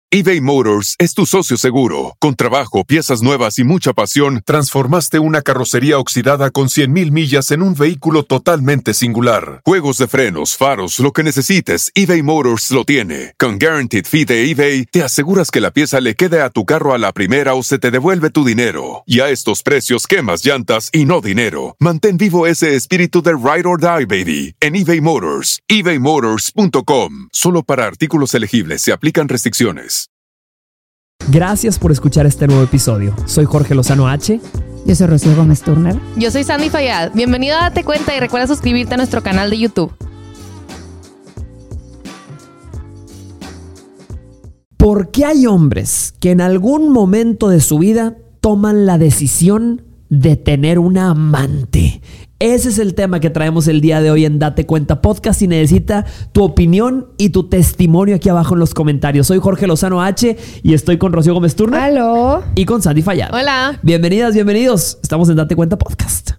eBay Motors es tu socio seguro. Con trabajo, piezas nuevas y mucha pasión, transformaste una carrocería oxidada con 100,000 millas en un vehículo totalmente singular. Juegos de frenos, faros, lo que necesites, eBay Motors lo tiene. Con Guaranteed Fee de eBay, te aseguras que la pieza le quede a tu carro a la primera o se te devuelve tu dinero. Y a estos precios, quemas llantas y no dinero. Mantén vivo ese espíritu de Ride or Die, baby, en eBay Motors. ebaymotors.com. Solo para artículos elegibles se aplican restricciones. Gracias por escuchar este nuevo episodio. Soy Jorge Lozano H. Yo soy Rocío Gómez Turner. Yo soy Sandy Fayad. Bienvenido a Date Cuenta y recuerda suscribirte a nuestro canal de YouTube. ¿Por qué hay hombres que en algún momento de su vida toman la decisión de tener una amante? Ese es el tema que traemos el día de hoy en Date Cuenta Podcast y necesita tu opinión y tu testimonio aquí abajo en los comentarios. Soy Jorge Lozano H y estoy con Rocío Gómez Turner. ¡Aló! Y con Sandy Fayad. Hola. Bienvenidas, bienvenidos. Estamos en Date Cuenta Podcast.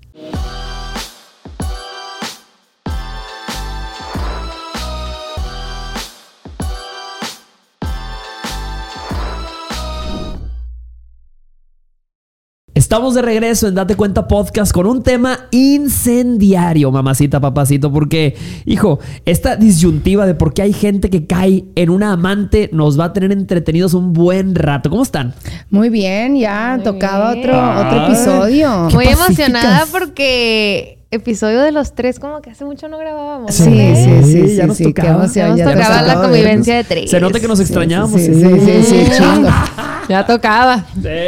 Estamos de regreso en Date Cuenta Podcast con un tema incendiario, mamacita, papacito, porque, hijo, esta disyuntiva de por qué hay gente que cae en una amante nos va a tener entretenidos un buen rato. ¿Cómo están? Muy bien, ya tocaba otro episodio. Muy emocionada porque episodio de los tres, como que hace mucho no grabábamos. Sí, ya nos tocaba. Ya nos tocaba la convivencia de tres. Se nota que nos extrañábamos. Sí, chingo. Ya tocaba.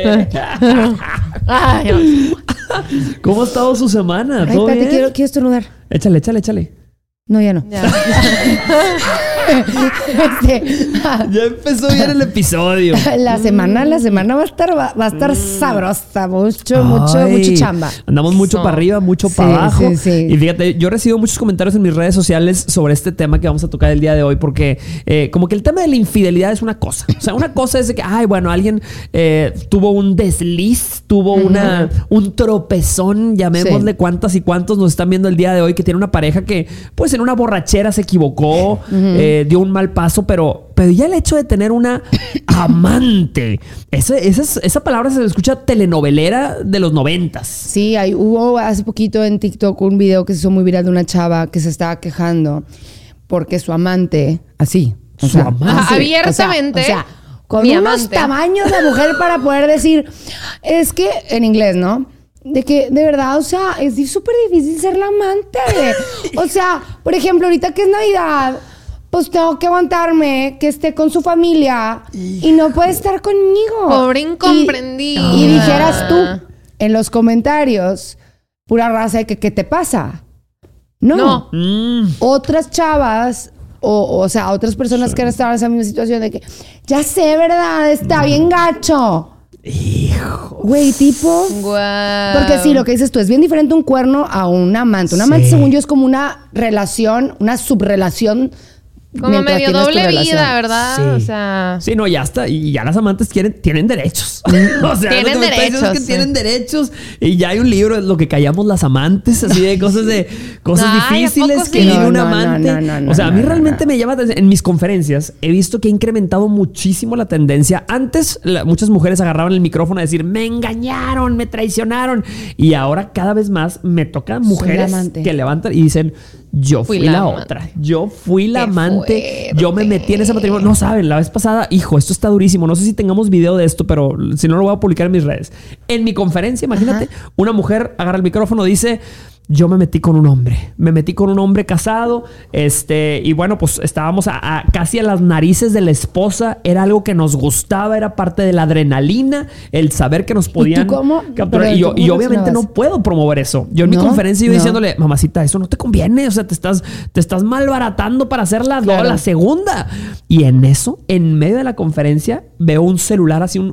Ay, ¿cómo ha estado su semana? Ay, espérate, quiero estornudar. Échale. No, ya no. Ya. Ya empezó bien el episodio. La semana va a estar sabrosa. Mucho chamba. Andamos mucho para arriba, mucho para abajo. Sí. Y fíjate, yo recibo muchos comentarios en mis redes sociales sobre este tema que vamos a tocar el día de hoy, porque como que el tema de la infidelidad es una cosa. O sea, una cosa es de que, alguien tuvo un desliz, tuvo un tropezón, llamémosle cuántas y cuántos nos están viendo el día de hoy que tiene una pareja que, pues en una borrachera se equivocó, dio un mal paso, pero ya el hecho de tener una amante, esa palabra se escucha telenovelera de los 90s. Sí, hubo hace poquito en TikTok un video que se hizo muy viral de una chava que se estaba quejando porque su amante, así. Abiertamente. Con unos tamaños de mujer para poder decir, es que en inglés, ¿no? De que, de verdad, o sea, es súper difícil ser la amante. O sea, por ejemplo, ahorita que es Navidad, pues tengo que aguantarme que esté con su familia y no puede estar conmigo. Pobre incomprendida. Y dijeras tú en los comentarios, pura raza de que ¿qué te pasa? No. Otras chavas, o sea, otras personas que estaban en esa misma situación de que, ya sé, ¿verdad? Está bien gacho. Hijo. Güey, tipo. Wow. Porque sí, lo que dices tú es bien diferente un cuerno a un amante. Un amante, según yo, es como una relación, una subrelación. Como medio doble vida, ¿verdad? Sí. O sea. Sí, no, ya está. Y ya las amantes tienen derechos. O sea, tienen derechos. Es que tienen derechos. Y ya hay un libro, Lo que callamos las amantes, así de cosas difíciles que vive un amante. O sea, a mí realmente me llama atención. En mis conferencias he visto que ha incrementado muchísimo la tendencia. Antes, muchas mujeres agarraban el micrófono a decir, me engañaron, me traicionaron. Y ahora cada vez más me tocan mujeres que levantan y dicen, yo fui la otra. Yo fui la amante. Yo me metí en ese matrimonio. No saben, la vez pasada, hijo, esto está durísimo. No sé si tengamos video de esto, pero si no lo voy a publicar en mis redes. En mi conferencia, imagínate, una mujer agarra el micrófono, dice, yo me metí con un hombre casado, y bueno, pues estábamos casi a las narices de la esposa, era algo que nos gustaba, era parte de la adrenalina, el saber que nos podían capturar. Y obviamente no puedo promover eso. Yo en mi conferencia iba diciéndole, mamacita, eso no te conviene, o sea, te estás malbaratando para hacer la segunda. Y en eso, en medio de la conferencia, veo un celular así,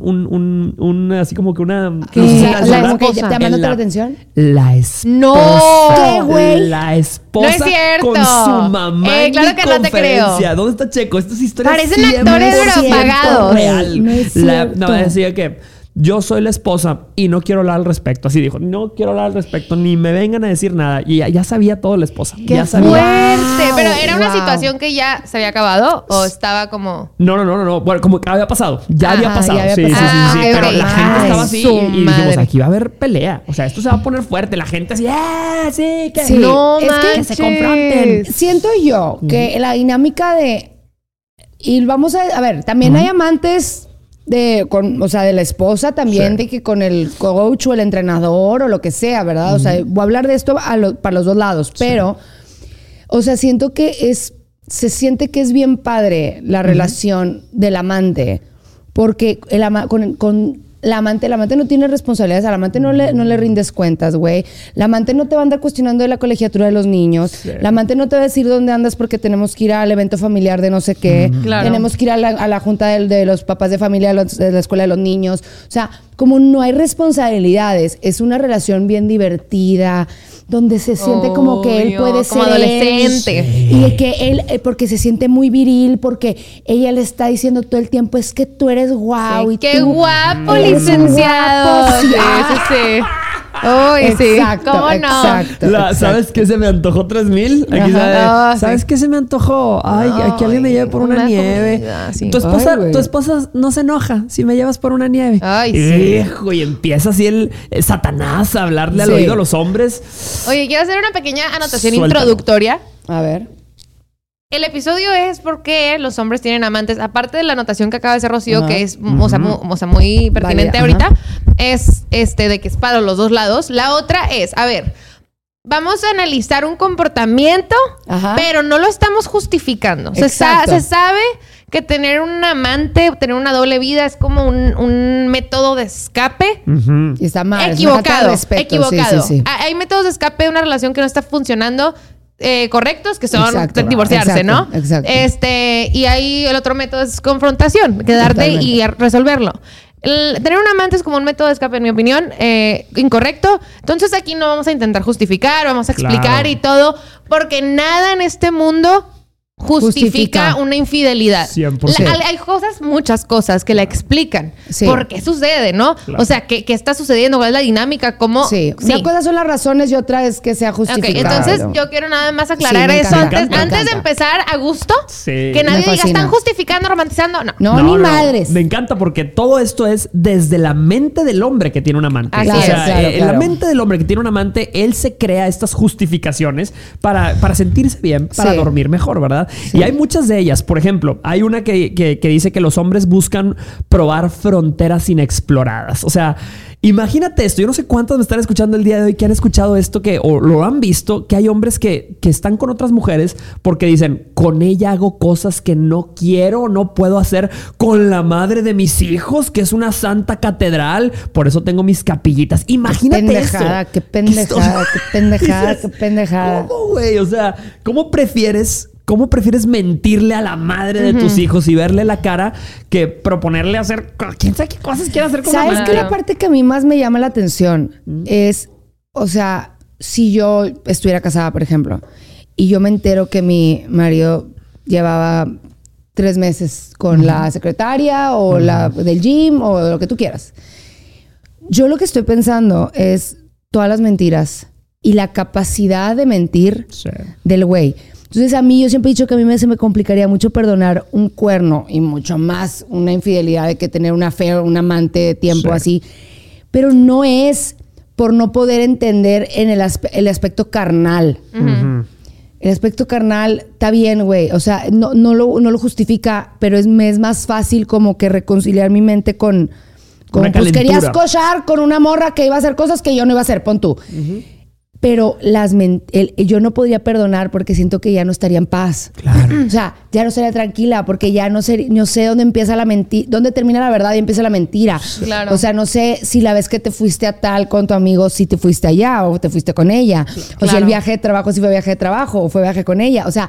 así como que una... ¿Llamándote la atención? La esposa. ¡No! ¿Qué, güey? La esposa no es cierto. con su mamá en claro mi que no te creo. ¿Dónde está Checo? Estas historias parecen actores pero pagados. Real. No es cierto. Decía que yo soy la esposa y no quiero hablar al respecto. Así dijo, no quiero hablar al respecto, ni me vengan a decir nada. Y ya sabía todo la esposa. ¡Qué ya sabía. fuerte! Pero ¿era una situación que ya se había acabado o estaba como...? No. Bueno, como que había pasado. Ya había pasado. Ya había Sí. Pero la gente estaba así y dijimos, aquí va a haber pelea. O sea, esto se va a poner fuerte. La gente así, sí, que... Sí, no es manches. que se confronten. Siento yo que la dinámica de... Y vamos a ver, también hay amantes... de la esposa también, de que con el coach o el entrenador o lo que sea, ¿verdad? O sea, voy a hablar de esto para los dos lados, pero, o sea, siento que se siente que es bien padre la relación del amante, porque con el amante no tiene responsabilidades, al amante no le rindes cuentas, güey. La amante no te va a andar cuestionando de la colegiatura de los niños. Sí. La amante no te va a decir dónde andas porque tenemos que ir al evento familiar de no sé qué. Claro. Tenemos que ir a la junta de los papás de familia de la escuela de los niños. O sea, como no hay responsabilidades, es una relación bien divertida, donde se siente como que él puede ser como adolescente. Y de que él, porque se siente muy viril, porque ella le está diciendo todo el tiempo, es que tú eres guau. Sí. Y ¡Qué tú guapo, eres licenciado! guapo. Sí. Uy, sí. Exacto, ¿Cómo no? exacto. ¿Sabes qué se me antojó 3000? Aquí ¿sabes qué se me antojó? Ay, aquí alguien me lleve por una nieve. Comida, sí. Tu esposa no se enoja si me llevas por una nieve. Ay, Hijo, y empieza así el Satanás a hablarle al oído a los hombres. Oye, quiero hacer una pequeña anotación Suéltalo. introductoria. A ver. El episodio es porque los hombres tienen amantes. Aparte de la anotación que acaba de hacer Rocío, que es o sea, muy pertinente ahorita, es de que es para los dos lados. La otra es, a ver, vamos a analizar un comportamiento, pero no lo estamos justificando. Se sabe que tener un amante, tener una doble vida es como un método de escape. Y está mal. Equivocado. Sí. Hay métodos de escape de una relación que no está funcionando. Correctos, que son divorciarse, ¿no? Exacto. Y ahí el otro método es confrontación, quedarte y resolverlo. Tener un amante es como un método de escape, en mi opinión, incorrecto. Entonces aquí no vamos a intentar justificar, vamos a explicar y todo, porque nada en este mundo justifica una infidelidad. 100%. Hay muchas cosas que la explican. Sí. ¿Por qué sucede, no? Claro. O sea, ¿qué está sucediendo? ¿Cuál es la dinámica? ¿Cómo? Sí. Una cosa son las razones y otra es que sea justificado. Okay, entonces yo quiero nada más aclarar eso antes de empezar a gusto. Sí. Que nadie diga, están justificando, romantizando. No, ni madres. Me encanta porque todo esto es desde la mente del hombre que tiene un amante. En la mente del hombre que tiene un amante, él se crea estas justificaciones para sentirse bien, para dormir mejor, ¿verdad? Sí. Y hay muchas de ellas. Por ejemplo, hay una que dice que los hombres buscan probar fronteras inexploradas. O sea, imagínate esto. Yo no sé cuántos me están escuchando el día de hoy que han escuchado esto o lo han visto, que hay hombres que están con otras mujeres porque dicen, con ella hago cosas que no quiero, no puedo hacer con la madre de mis hijos, que es una santa catedral. Por eso tengo mis capillitas. Imagínate eso. Qué pendejada. ¿Cómo, güey? O sea, ¿cómo prefieres mentirle a la madre de tus hijos y verle la cara que proponerle hacer quién sabe qué cosas quiere hacer con la madre? ¿Sabes qué? La parte que a mí más me llama la atención es, o sea, si yo estuviera casada, por ejemplo, y yo me entero que mi marido llevaba 3 meses con la secretaria o la del gym o lo que tú quieras. Yo lo que estoy pensando es todas las mentiras y la capacidad de mentir del güey. Entonces a mí, yo siempre he dicho que a mí se me complicaría mucho perdonar un cuerno y mucho más una infidelidad de que tener una affair, un amante de tiempo así. Pero no es por no poder entender en el aspecto carnal. El aspecto carnal está bien, güey. O sea, no lo justifica, pero me es más fácil como que reconciliar mi mente con pues querías cochar con una morra que iba a hacer cosas que yo no iba a hacer, pon tú. Pero yo no podría perdonar porque siento que ya no estaría en paz. Claro. O sea, ya no estaría tranquila porque ya no sé dónde empieza la mentira, dónde termina la verdad y empieza la mentira. Claro. O sea, no sé si la vez que te fuiste a tal con tu amigo, si te fuiste allá o te fuiste con ella. O si el viaje de trabajo, si fue viaje de trabajo o fue viaje con ella. O sea,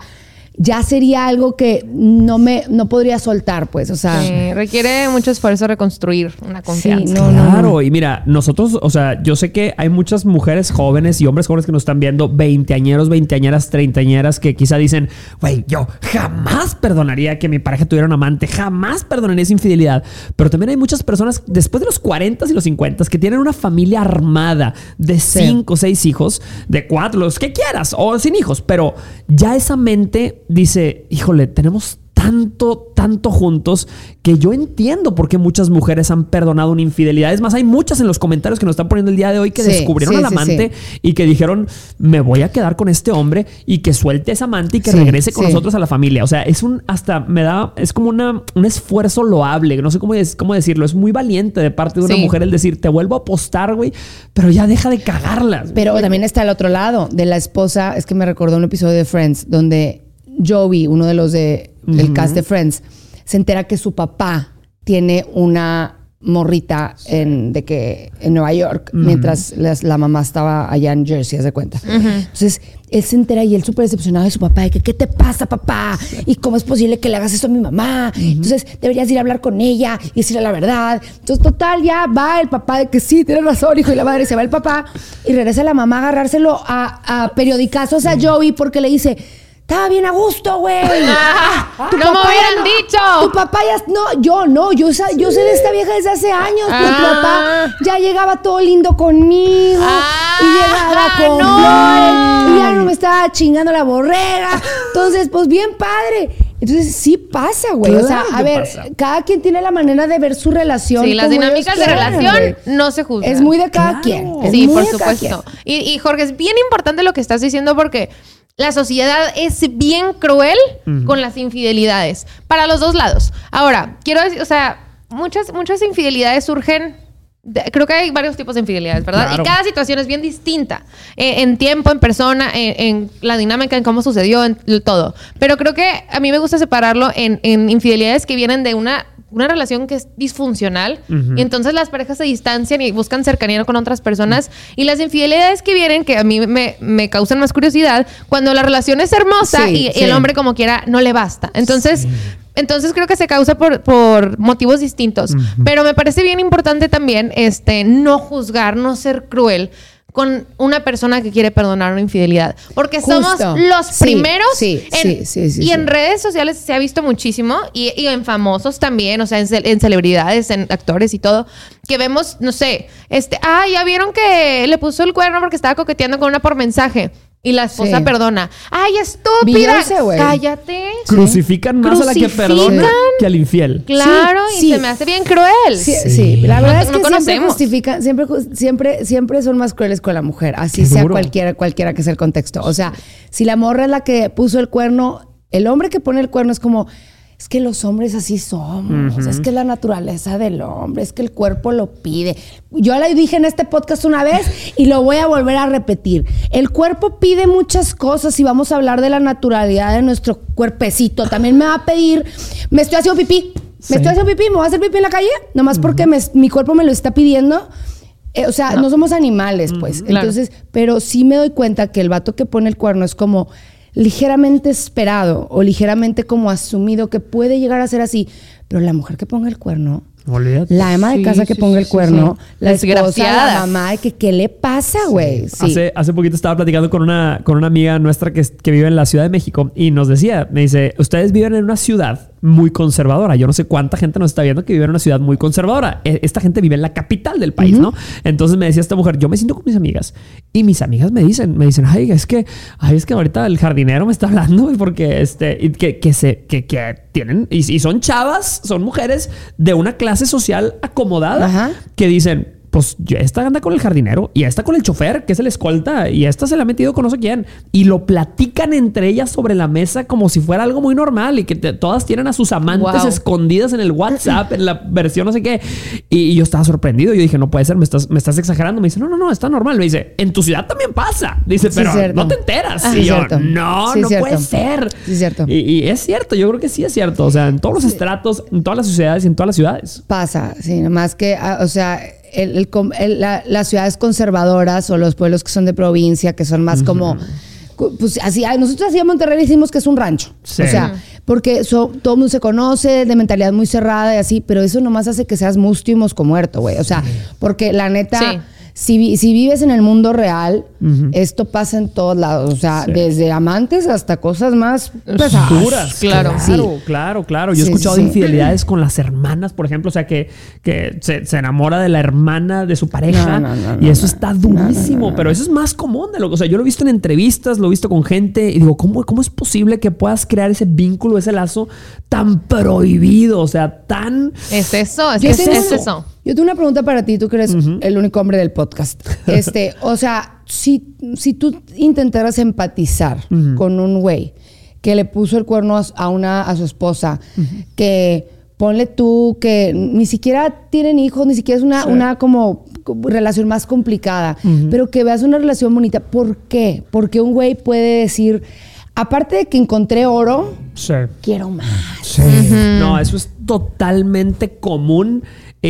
ya sería algo que no podría soltar, pues, o sea. Sí, requiere mucho esfuerzo reconstruir una confianza. Sí, claro. Y mira, nosotros, o sea, yo sé que hay muchas mujeres jóvenes y hombres jóvenes que nos están viendo, veinteañeros, veinteañeras, treintañeras, que quizá dicen, güey, yo jamás perdonaría que mi pareja tuviera un amante, jamás perdonaría esa infidelidad. Pero también hay muchas personas después de los 40 y los 50 que tienen una familia armada de 5 o 6 hijos, de 4, los que quieras, o sin hijos, pero ya esa mente dice, híjole, tenemos tanto juntos que yo entiendo por qué muchas mujeres han perdonado una infidelidad. Es más, hay muchas en los comentarios que nos están poniendo el día de hoy que descubrieron al amante y que dijeron, me voy a quedar con este hombre y que suelte a ese amante y que regrese con nosotros a la familia. O sea, es es como un esfuerzo loable. No sé cómo decirlo. Es muy valiente de parte de una mujer el decir, te vuelvo a apostar, güey, pero ya deja de cagarlas. Pero también está el otro lado de la esposa. Es que me recordó un episodio de Friends donde Joey, uno de los del cast de Friends, se entera que su papá tiene una morrita en Nueva York, mientras la mamá estaba allá en Jersey, haz de cuenta. Entonces, él se entera y él súper decepcionado de su papá, de que, ¿qué te pasa, papá? ¿Y cómo es posible que le hagas esto a mi mamá? Entonces, deberías ir a hablar con ella y decirle la verdad. Entonces, total, ya va el papá de que sí, tiene razón, hijo, y la madre, se va el papá y regresa la mamá a agarrárselo a periodicazos a Joey porque le dice, estaba bien a gusto, güey. ¡No me hubieran dicho! Tu papá ya... No, yo sé de esta vieja desde hace años. Pero tu papá ya llegaba todo lindo conmigo. Y llegaba con flores. Y ya no me estaba chingando la borrega. Entonces, pues bien padre. Entonces, sí pasa, güey. Claro, o sea, a ver, cada quien tiene la manera de ver su relación. Sí, las dinámicas de relación no se juzgan. Es muy de cada quien. Sí, por supuesto. Y Jorge, es bien importante lo que estás diciendo porque la sociedad es bien cruel con las infidelidades. Para los dos lados. Ahora, quiero decir, o sea, muchas infidelidades surgen... Creo que hay varios tipos de infidelidades, ¿verdad? Claro. Y cada situación es bien distinta. En tiempo, en persona, en la dinámica, en cómo sucedió, en todo. Pero creo que a mí me gusta separarlo en infidelidades que vienen de una relación que es disfuncional y entonces las parejas se distancian y buscan cercanía con otras personas y las infidelidades que vienen, que a mí me causan más curiosidad, cuando la relación es hermosa y el hombre como quiera no le basta. Entonces creo que se causa por motivos distintos. Pero me parece bien importante también no juzgar, no ser cruel con una persona que quiere perdonar una infidelidad. Porque somos los primeros. Y en redes sociales se ha visto muchísimo. Y en famosos también. O sea, en celebridades, en actores y todo. Que vemos, no sé, ya vieron que le puso el cuerno porque estaba coqueteando con una por mensaje. Y la esposa perdona. ¡Ay, estúpida! ¡Cállate! Crucifican más a la que perdona que al infiel. Claro, y se me hace bien cruel. Sí. La verdad es que siempre justifican, siempre son más crueles con la mujer. Así sea cualquiera que sea el contexto. O sea, si la morra es la que puso el cuerno, el hombre que pone el cuerno es como... Es que los hombres así somos, es que es la naturaleza del hombre, es que el cuerpo lo pide. Yo lo dije en este podcast una vez y lo voy a volver a repetir. El cuerpo pide muchas cosas y vamos a hablar de la naturalidad de nuestro cuerpecito. También me va a pedir, me estoy haciendo pipí, me voy a hacer pipí en la calle, nomás porque mi cuerpo me lo está pidiendo. O sea, no somos animales, pues. Claro. Entonces, pero sí me doy cuenta que el vato que pone el cuerno es como... ligeramente esperado o ligeramente como asumido que puede llegar a ser así, pero la mujer que ponga el cuerno, olvídate. La ama de casa que ponga el cuerno, la esposa, la mamá, ¿qué le pasa, güey? Hace poquito estaba platicando con una amiga nuestra que vive en la Ciudad de México y me dice, ustedes viven en una ciudad muy conservadora. Yo no sé cuánta gente nos está viendo que vive en una ciudad muy conservadora. Esta gente vive en la capital del país, ¿no? Entonces me decía esta mujer, yo me siento con mis amigas y mis amigas me dicen, ay, es que ahorita el jardinero me está hablando porque que tienen y son chavas, son mujeres de una clase social acomodada que dicen, pues esta anda con el jardinero y esta con el chofer, que es el escolta, y esta se la ha metido con no sé quién. Y lo platican entre ellas sobre la mesa como si fuera algo muy normal y que todas tienen a sus amantes escondidas en el WhatsApp, en la versión no sé qué. Y yo estaba sorprendido. Yo dije, no puede ser, me estás exagerando. Me dice, no, está normal. Me dice, en tu ciudad también pasa. Dice, pero no te enteras. Y yo, no puede ser. Sí, es cierto. Y es cierto, yo creo que sí es cierto. O sea, en todos los estratos, en todas las sociedades y en todas las ciudades. Pasa, sí, nomás que, o sea... las ciudades conservadoras o los pueblos que son de provincia, que son más como pues así, nosotros así en Monterrey decimos que es un rancho. Sí. O sea, porque todo el mundo se conoce, de mentalidad muy cerrada y así, pero eso nomás hace que seas mustio y mosco muerto, güey. O sea, porque la neta... Sí. Si vives en el mundo real, esto pasa en todos lados. O sea, desde amantes hasta cosas más pesadas. Duras. Claro. Yo he escuchado de infidelidades con las hermanas, por ejemplo. O sea, que se enamora de la hermana de su pareja. Y eso está durísimo. Pero eso es más común de lo que... O sea, yo lo he visto en entrevistas, lo he visto con gente. Y digo, ¿cómo es posible que puedas crear ese vínculo, ese lazo tan prohibido? O sea, tan... Es eso, es eso. Yo tengo una pregunta para ti, tú que eres el único hombre del podcast. O sea, si tú intentaras empatizar con un güey que le puso el cuerno a su esposa, que ponle tú que ni siquiera tienen hijos, ni siquiera es una como relación más complicada, pero que veas una relación bonita, ¿por qué? Porque un güey puede decir... Aparte de que encontré oro, quiero más. Sí. No, eso es totalmente común.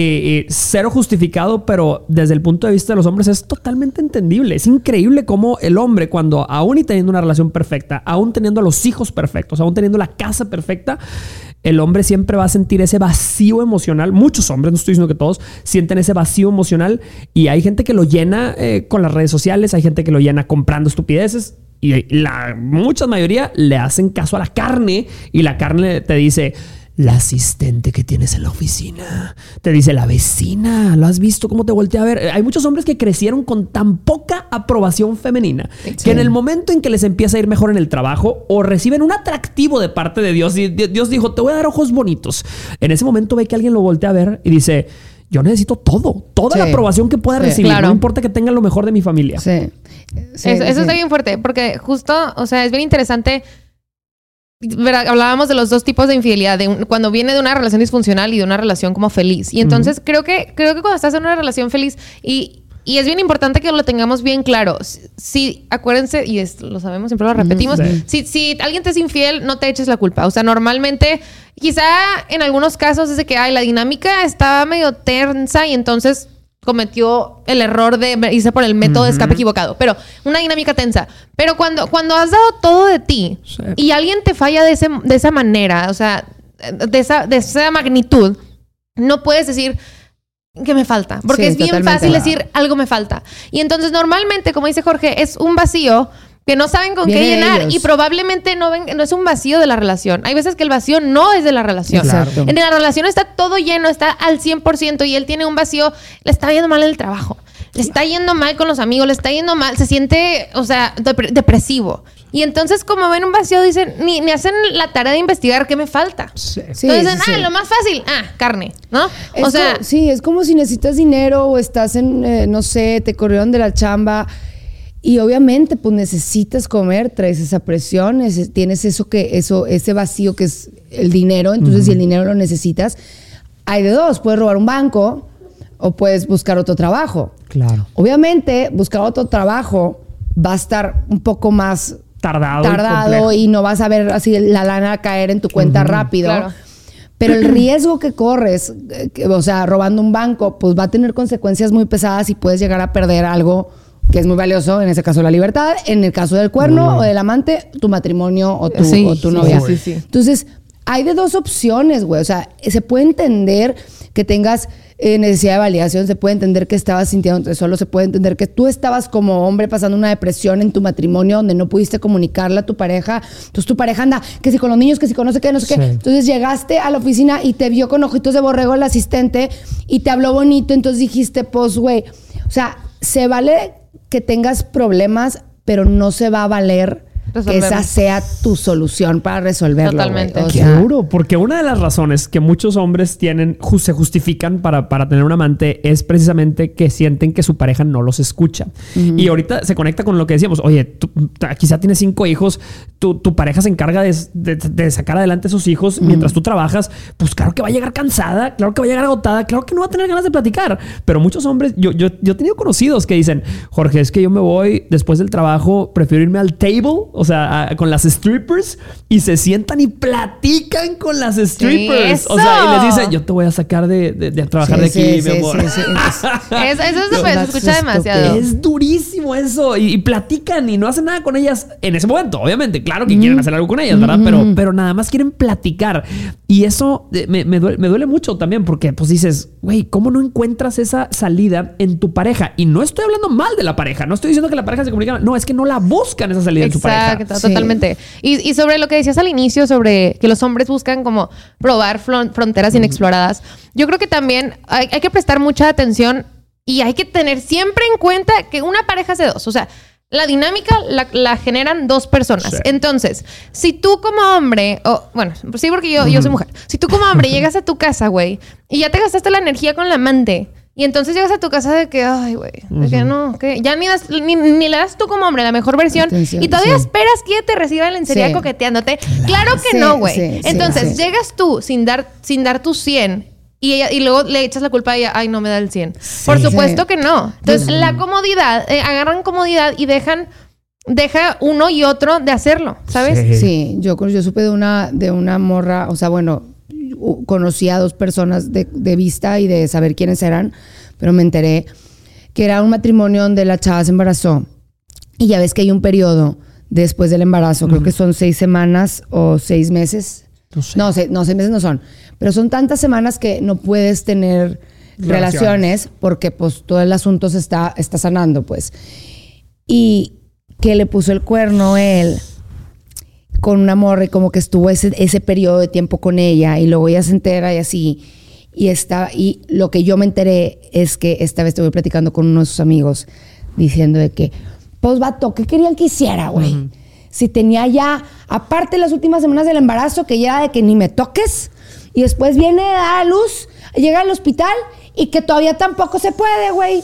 Cero justificado, pero desde el punto de vista de los hombres es totalmente entendible. Es increíble cómo el hombre, cuando aún y teniendo una relación perfecta, aún teniendo a los hijos perfectos, aún teniendo la casa perfecta, el hombre siempre va a sentir ese vacío emocional. Muchos hombres, no estoy diciendo que todos, sienten ese vacío emocional y hay gente que lo llena con las redes sociales, hay gente que lo llena comprando estupideces. Y la mucha mayoría le hacen caso a la carne y la carne te dice... La asistente que tienes en la oficina. Te dice la vecina. ¿Lo has visto? ¿Cómo te voltea a ver? Hay muchos hombres que crecieron con tan poca aprobación femenina que en el momento en que les empieza a ir mejor en el trabajo o reciben un atractivo de parte de Dios y Dios dijo, te voy a dar ojos bonitos. En ese momento ve que alguien lo voltea a ver y dice... Yo necesito toda la aprobación que pueda recibir. Claro. No importa que tenga lo mejor de mi familia. Eso está bien fuerte porque justo, o sea, es bien interesante... ¿Verdad? Hablábamos de los dos tipos de infidelidad, cuando viene de una relación disfuncional y de una relación como feliz. Y entonces creo que cuando estás en una relación feliz y es bien importante que lo tengamos bien claro. Si acuérdense, y lo sabemos, siempre lo repetimos, si alguien te es infiel, no te eches la culpa. O sea, normalmente, quizá en algunos casos es de que la dinámica estaba medio tensa y entonces cometió el error de irse por el método de escape equivocado. Pero una dinámica tensa. Pero cuando has dado todo de ti y alguien te falla de esa manera, o sea, de esa magnitud, no puedes decir que me falta. Porque es bien fácil decir algo me falta. Y entonces normalmente, como dice Jorge, es un vacío que no saben con qué llenar y probablemente no es un vacío de la relación. Hay veces que el vacío no es de la relación. Exacto. En la relación está todo lleno, está al 100% y él tiene un vacío, le está yendo mal en el trabajo, le está yendo mal con los amigos, le está yendo mal, se siente, o sea, depresivo. Y entonces como ven un vacío dicen, ni hacen la tarea de investigar qué me falta. Entonces dicen, lo más fácil, carne, ¿no? Es como si necesitas dinero o estás en, no sé, te corrieron de la chamba. Y obviamente, pues necesitas comer, traes esa presión, tienes ese vacío que es el dinero. Entonces, si el dinero lo necesitas, hay de dos: puedes robar un banco o puedes buscar otro trabajo. Claro. Obviamente, buscar otro trabajo va a estar un poco más tardado y no vas a ver así la lana caer en tu cuenta rápido. Claro. Pero el riesgo que corres, o sea, robando un banco, pues va a tener consecuencias muy pesadas y puedes llegar a perder algo que es muy valioso, en ese caso la libertad, en el caso del cuerno o del amante, tu matrimonio o tu novia. Sí. Entonces, hay de dos opciones, güey. O sea, se puede entender que tengas necesidad de validación, se puede entender que estabas sintiéndote solo, se puede entender que tú estabas como hombre pasando una depresión en tu matrimonio donde no pudiste comunicarle a tu pareja. Entonces tu pareja anda, que si con los niños, que si con no sé qué, no sé qué. Entonces llegaste a la oficina y te vio con ojitos de borrego el asistente y te habló bonito, entonces dijiste, pues, güey, o sea, se vale que tengas problemas, pero no se va a valer que esa sea tu solución para resolverlo. Totalmente. Seguro, porque una de las razones que muchos hombres se justifican para tener un amante es precisamente que sienten que su pareja no los escucha. Y ahorita se conecta con lo que decíamos. Oye, tú quizá tienes 5 hijos, tu pareja se encarga de sacar adelante a sus hijos mientras tú trabajas. Pues claro que va a llegar cansada, claro que va a llegar agotada, claro que no va a tener ganas de platicar. Pero muchos hombres, yo he tenido conocidos que dicen, Jorge, es que yo me voy después del trabajo, prefiero irme al table, o sea, con las strippers y se sientan y platican con las strippers. O sea, y les dicen, yo te voy a sacar de trabajar de aquí, mi amor. Eso se escucha demasiado. Es durísimo eso. Y platican y no hacen nada con ellas en ese momento, obviamente. Claro que quieren hacer algo con ellas, ¿verdad? Pero nada más quieren platicar. Y eso me duele mucho también porque pues dices, güey, ¿cómo no encuentras esa salida en tu pareja? Y no estoy hablando mal de la pareja. No estoy diciendo que la pareja se comunica mal. No, es que no la buscan esa salida en su pareja. Exacto, totalmente. Y sobre lo que decías al inicio, sobre que los hombres buscan como probar fronteras inexploradas, yo creo que también hay que prestar mucha atención y hay que tener siempre en cuenta que una pareja es de dos. O sea, la dinámica la generan dos personas. Sí. Entonces, si tú como hombre, bueno, sí, porque yo soy mujer. Si tú como hombre llegas a tu casa, güey, y ya te gastaste la energía con la amante, y entonces llegas a tu casa de que, ay, güey, de que no, que ya ni le das tú como hombre la mejor versión, y todavía esperas que ella te reciba en lencería coqueteándote. Claro que no, güey. Entonces, llegas tú sin dar tu 100 y luego le echas la culpa a ella, ay, no me da el 100. Por supuesto que no. Entonces, la comodidad, agarran comodidad y deja uno y otro de hacerlo, ¿sabes? Sí, yo supe de una morra, o sea, bueno, conocí a 2 personas de vista y de saber quiénes eran, pero me enteré que era un matrimonio donde la chava se embarazó. Y ya ves que hay un periodo después del embarazo, creo que son 6 semanas o 6 meses. No sé. No, 6 meses no son. Pero son tantas semanas que no puedes tener relaciones porque pues todo el asunto se está sanando, pues. Y que le puso el cuerno él con una morra y como que estuvo ese periodo de tiempo con ella y luego ella se entera y así. Y lo que yo me enteré es que esta vez estuve platicando con uno de sus amigos diciendo de que, pues vato, ¿qué querían que hiciera, güey? Si tenía ya, aparte las últimas semanas del embarazo, que ya era de que ni me toques, y después viene a dar a luz, llega al hospital y que todavía tampoco se puede, güey.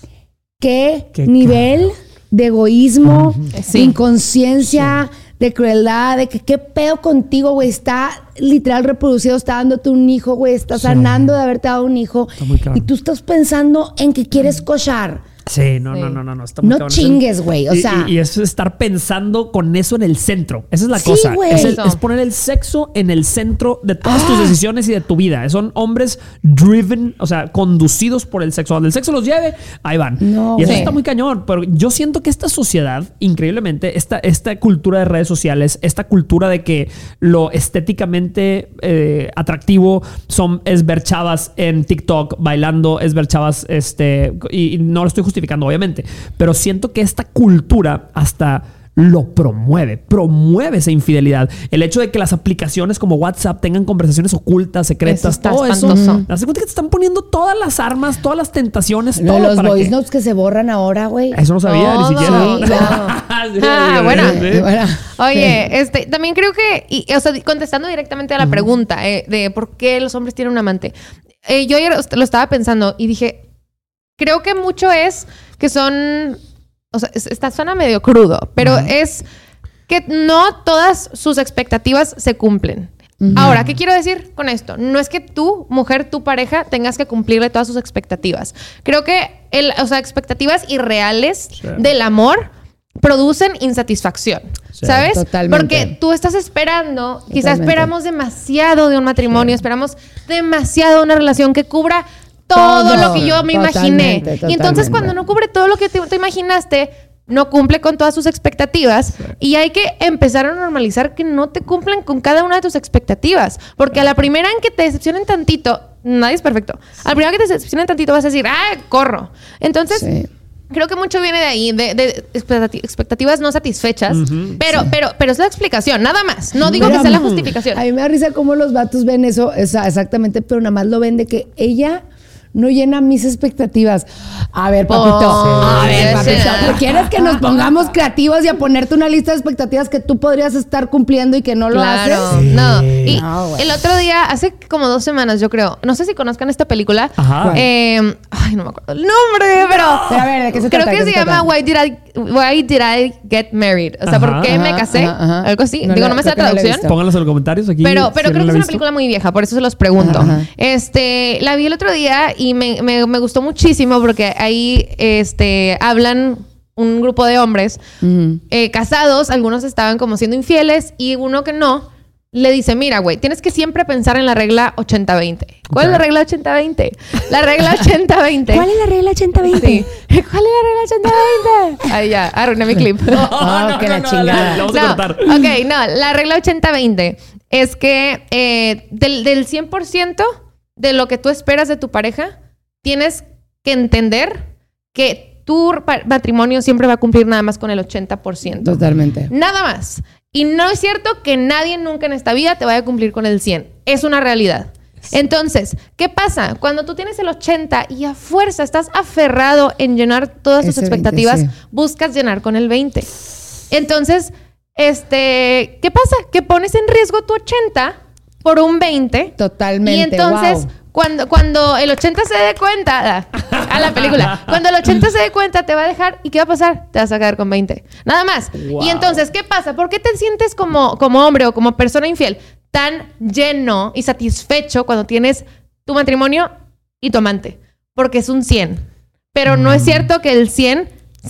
¿Qué nivel de egoísmo, de inconsciencia, de crueldad, de que qué pedo contigo, güey? Está literal reproducido, está dándote un hijo, güey, está sanando de haberte dado un hijo. Y tú estás pensando en que quieres cochar. Sí, no. Está muy no chingues, güey. O sea. Y eso es estar pensando con eso en el centro. Esa es la cosa. Es poner el sexo en el centro de todas tus decisiones y de tu vida. Son hombres driven, o sea, conducidos por el sexo. Donde el sexo los lleve, ahí van. Y eso está muy cañón. Pero yo siento que esta sociedad, increíblemente, esta cultura de redes sociales, esta cultura de que lo estéticamente atractivo es ver chavas en TikTok bailando, es ver chavas, y no lo estoy justificando, obviamente, pero siento que esta cultura hasta lo promueve esa infidelidad. El hecho de que las aplicaciones como WhatsApp tengan conversaciones ocultas, secretas, todo eso. ¿Te das cuenta que te están poniendo todas las armas, todas las tentaciones? Todo los voice notes que se borran ahora, güey. Eso no sabía ni siquiera. Bueno. Oye, también creo que, o sea, contestando directamente a la pregunta de por qué los hombres tienen un amante. Yo ayer lo estaba pensando y dije, creo que mucho es que son... O sea, suena medio crudo, pero es que no todas sus expectativas se cumplen. Ahora, ¿qué quiero decir con esto? No es que tú, mujer, tu pareja, tengas que cumplirle todas sus expectativas. Creo que expectativas irreales del amor producen insatisfacción, ¿sabes? Totalmente. Porque tú estás esperando, quizás esperamos demasiado de un matrimonio, esperamos demasiado de una relación que cubra todo lo que yo me imaginé. Y entonces cuando no cubre todo lo que te imaginaste, no cumple con todas sus expectativas. Y hay que empezar a normalizar que no te cumplen con cada una de tus expectativas. Porque a la primera en que te decepcionen tantito, nadie es perfecto. A la primera que te decepcionen tantito vas a decir, corro. Entonces, creo que mucho viene de ahí, de expectativas no satisfechas. Pero es la explicación, nada más. No digo que sea la justificación. A mí me da risa cómo los vatos ven eso, exactamente, pero nada más lo ven de que ella no llena mis expectativas. A ver, papito. ¿Quieres que nos pongamos creativos y a ponerte una lista de expectativas que tú podrías estar cumpliendo y que no lo haces? No. Y el otro día, hace como 2 semanas, yo creo, no sé si conozcan esta película. Ay, no me acuerdo el nombre, pero a ver, ¿de qué se trata? Creo que se llama Why Did I Get Married? O sea, ¿por qué me casé? Algo así. Digo, no me sé la traducción. Pónganlos en los comentarios aquí. Pero creo que es una película muy vieja, por eso se los pregunto. La vi el otro día y me gustó muchísimo porque ahí hablan un grupo de hombres casados, algunos estaban como siendo infieles y uno que no, le dice, mira, güey, tienes que siempre pensar en la regla 80-20. ¿Cuál es la regla 80-20? La regla 80-20. ¿Cuál es la regla 80-20? Sí. ¿Cuál es la regla 80-20? Ahí ya, arruiné mi clip. Que la chingada. Vamos a cortar. Ok, no, la regla 80-20 es que del 100% de lo que tú esperas de tu pareja, tienes que entender que tu matrimonio siempre va a cumplir nada más con el 80%. Totalmente. Nada más. Y no es cierto que nadie nunca en esta vida te vaya a cumplir con el 100. Es una realidad. Entonces, ¿qué pasa? Cuando tú tienes el 80 y a fuerza estás aferrado en llenar todas tus expectativas, 20, sí. buscas llenar con el 20. Entonces, ¿qué pasa? Que pones en riesgo tu 80 por un 20. Totalmente. Y entonces, cuando el 80 se dé cuenta, a la película, cuando el 80 se dé cuenta, te va a dejar. ¿Y qué va a pasar? Te vas a quedar con 20. Nada más. Wow. Y entonces, ¿qué pasa? ¿Por qué te sientes como hombre o como persona infiel tan lleno y satisfecho cuando tienes tu matrimonio y tu amante? Porque es un 100. Pero no es cierto que el 100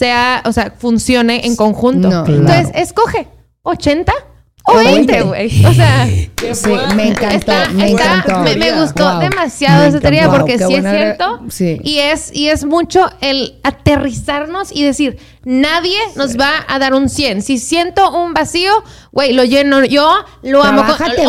funcione en conjunto. No, entonces, escoge 80 o 20, güey. O sea, Sí, me encantó, me encantó. Me gustó demasiado esa teoría porque sí es cierto. Sí. Y es mucho el aterrizarnos y decir, nadie nos va a dar un 100. Si siento un vacío, güey, lo lleno yo, lo amo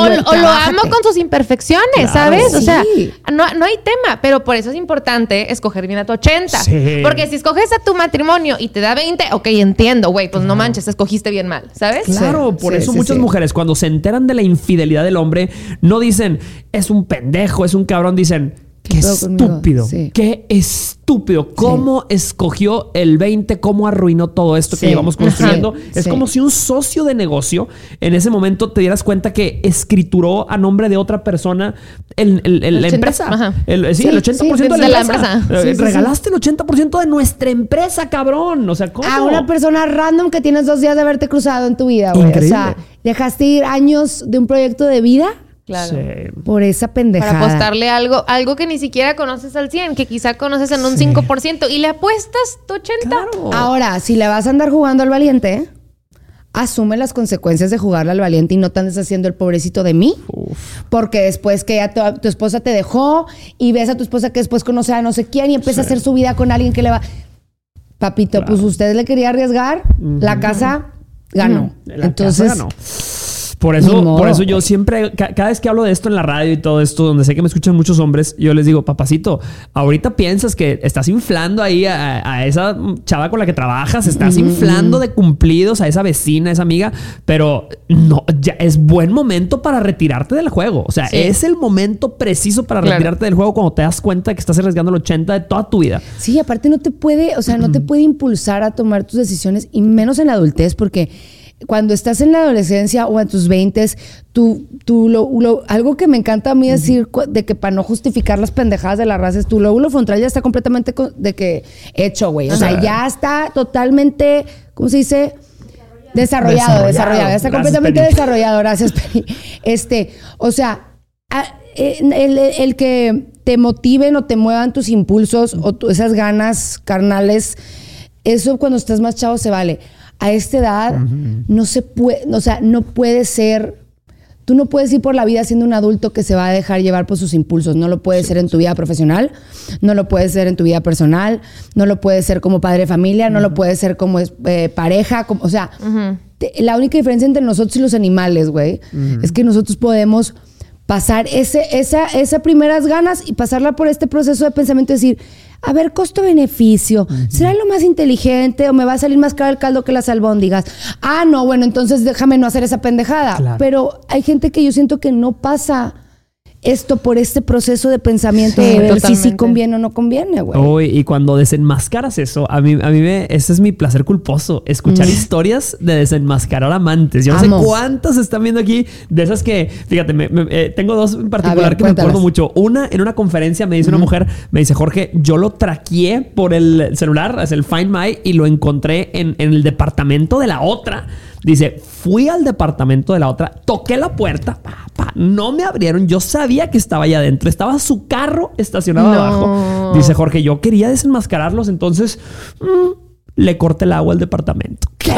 lo amo con sus imperfecciones, claro, ¿sabes? O sea, sí. no hay tema, pero por eso es importante escoger bien a tu 80. Sí. Porque si escoges a tu matrimonio y te da 20, ok, entiendo, güey, pues no manches, escogiste bien mal, ¿sabes? Claro, por Sí, eso sí, muchas sí. mujeres cuando se enteran de la infidelidad del hombre no dicen es un pendejo, es un cabrón, dicen qué pedo conmigo? estúpido, Sí. qué estúpido, cómo escogió el 20, cómo arruinó todo esto que Sí. llevamos construyendo. Sí. Es Sí. como si un socio de negocio en ese momento te dieras cuenta que escrituró a nombre de otra persona la 80, empresa. ajá. El 80% sí, de la de la empresa. empresa. Sí, sí, Regalaste el 80% de nuestra empresa, cabrón. O sea, ¿cómo? A una persona random que tienes 2 días de haberte cruzado en tu vida, güey. O Increíble. sea, dejaste ir años de un proyecto de vida Claro. Sí. por esa pendejada. Para apostarle algo que ni siquiera conoces al 100, que quizá conoces en un 5% y le apuestas tu 80. Claro. Ahora, si le vas a andar jugando al valiente, asume las consecuencias de jugarle al valiente y no te andes haciendo el pobrecito de mí. Porque después que ya tu esposa te dejó y ves a tu esposa que después conoce a no sé quién y empieza a hacer su vida con alguien que le va... Papito, pues usted le quería arriesgar, la casa ganó. La Entonces, casa ganó. Por Ni eso, modo, por eso yo güey. siempre, cada vez que hablo de esto en la radio y todo esto, donde sé que me escuchan muchos hombres, yo les digo, papacito, ahorita piensas que estás inflando ahí a esa chava con la que trabajas, estás inflando de cumplidos a esa vecina, a esa amiga, pero no, ya es buen momento para retirarte del juego. O sea, Sí. es el momento preciso para Claro. retirarte del juego cuando te das cuenta de que estás arriesgando el 80 de toda tu vida. sí, aparte no te puede, o sea, no te puede impulsar a tomar tus decisiones y menos en la adultez, porque cuando estás en la adolescencia o en tus 20s, algo que me encanta a mí decir de que para no justificar las pendejadas de la raza es tu lóbulo frontal ya está completamente hecho, güey. O sea, ya está totalmente, ¿cómo se dice? Desarrollado. Ya está Gracias, completamente Penny. desarrollado. Gracias, Penny. O sea, el que te motiven o te muevan tus impulsos o esas ganas carnales, eso cuando estás más chavo se vale. A esta edad no se puede, o sea, no puede ser. Tú no puedes ir por la vida siendo un adulto que se va a dejar llevar por sus impulsos. No lo puedes ser en tu vida profesional, no lo puedes ser en tu vida personal, no lo puedes ser como padre de familia, no lo puedes ser como pareja, o sea, la única diferencia entre nosotros y los animales, güey, es que nosotros podemos pasar esas primeras ganas y pasarla por este proceso de pensamiento y decir, a ver, costo-beneficio, ¿será lo más inteligente o me va a salir más caro el caldo que las albóndigas? Ah, no, bueno, entonces déjame no hacer esa pendejada. Claro. Pero hay gente que yo siento que no pasa esto por este proceso de pensamiento Sí, de ver si totalmente. conviene o no conviene, güey. Uy, y cuando desenmascaras eso, ese es mi placer culposo, escuchar historias de desenmascarar amantes. Yo no Amo. sé cuántas están viendo aquí, de esas que, fíjate, tengo dos en particular A ver, que me acuerdo cuéntalas. mucho. Una, en una conferencia me dice una mujer, me dice, Jorge, yo lo traqueé por el celular, es el Find My, y lo encontré en el departamento de la otra. Dice, fui al departamento de la otra, toqué la puerta, no me abrieron, yo sabía que estaba allá adentro, estaba su carro estacionado No. abajo. Dice Jorge, yo quería desenmascararlos, entonces le corté el agua al departamento. ¿Qué?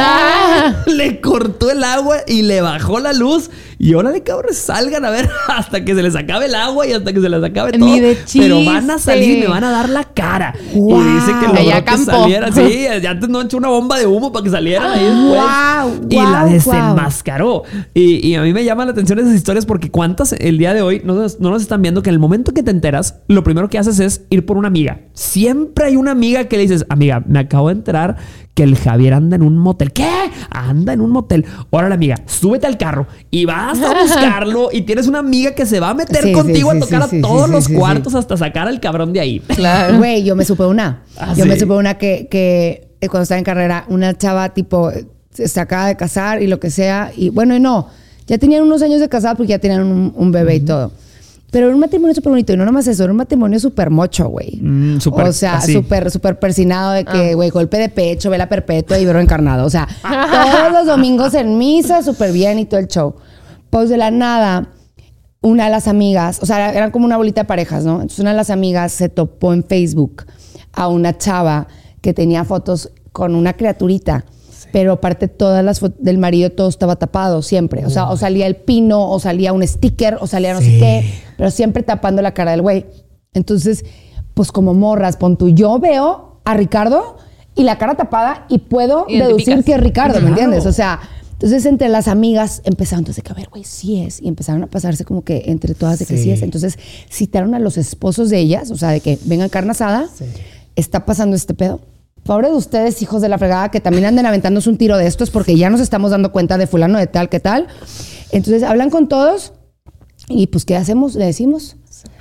Le cortó el agua y le bajó la luz. Y órale, cabros, salgan a ver hasta que se les acabe el agua y hasta que se les acabe todo. Ni de chiste. Pero van a salir y me van a dar la cara. Wow. Y dice que logró que saliera. Sí, antes no echó una bomba de humo para que salieran ahí después. Y la desenmascaró. Y a mí me llaman la atención esas historias porque cuántas el día de hoy no nos están viendo que en el momento que te enteras, lo primero que haces es ir por una amiga. Siempre hay una amiga que le dices, amiga, me acabo de enterar que el Javier anda en un motel. ¿Qué? Anda en un motel. Órale, amiga, súbete al carro y vas a buscarlo y tienes una amiga que se va a meter contigo a tocar a todos los cuartos hasta sacar al cabrón de ahí. Claro. Güey, yo me supe una. Me supe una que cuando estaba en carrera, una chava tipo se acaba de casar y lo que sea. Y bueno, y no. Ya tenían unos años de casada porque ya tenían un bebé y todo. Pero era un matrimonio súper bonito. Y no nomás eso, era un matrimonio súper mocho, güey. O sea, súper persinado de que, güey, golpe de pecho, vela perpetua y verbo encarnado. O sea, todos los domingos en misa, súper bien y todo el show. Pues de la nada, una de las amigas, o sea, eran como una bolita de parejas, ¿no? Entonces una de las amigas se topó en Facebook a una chava que tenía fotos con una criaturita. Pero aparte todas las fotos del marido, todo estaba tapado siempre. O sea, o salía el pino, o salía un sticker, o salía no sé qué, pero siempre tapando la cara del güey. Entonces, pues como morras, pon tú, yo veo a Ricardo y la cara tapada y puedo deducir que es Ricardo, ¿me entiendes? O sea, entonces entre las amigas empezaron entonces que a ver, güey, sí es. Y empezaron a pasarse como que entre todas de que sí es. Entonces citaron a los esposos de ellas, o sea, de que vengan carne asada, está pasando este pedo. Pobre de ustedes, hijos de la fregada, que también anden aventándose un tiro de estos porque ya nos estamos dando cuenta de fulano de tal, que tal. Entonces hablan con todos y pues ¿qué hacemos? Le decimos.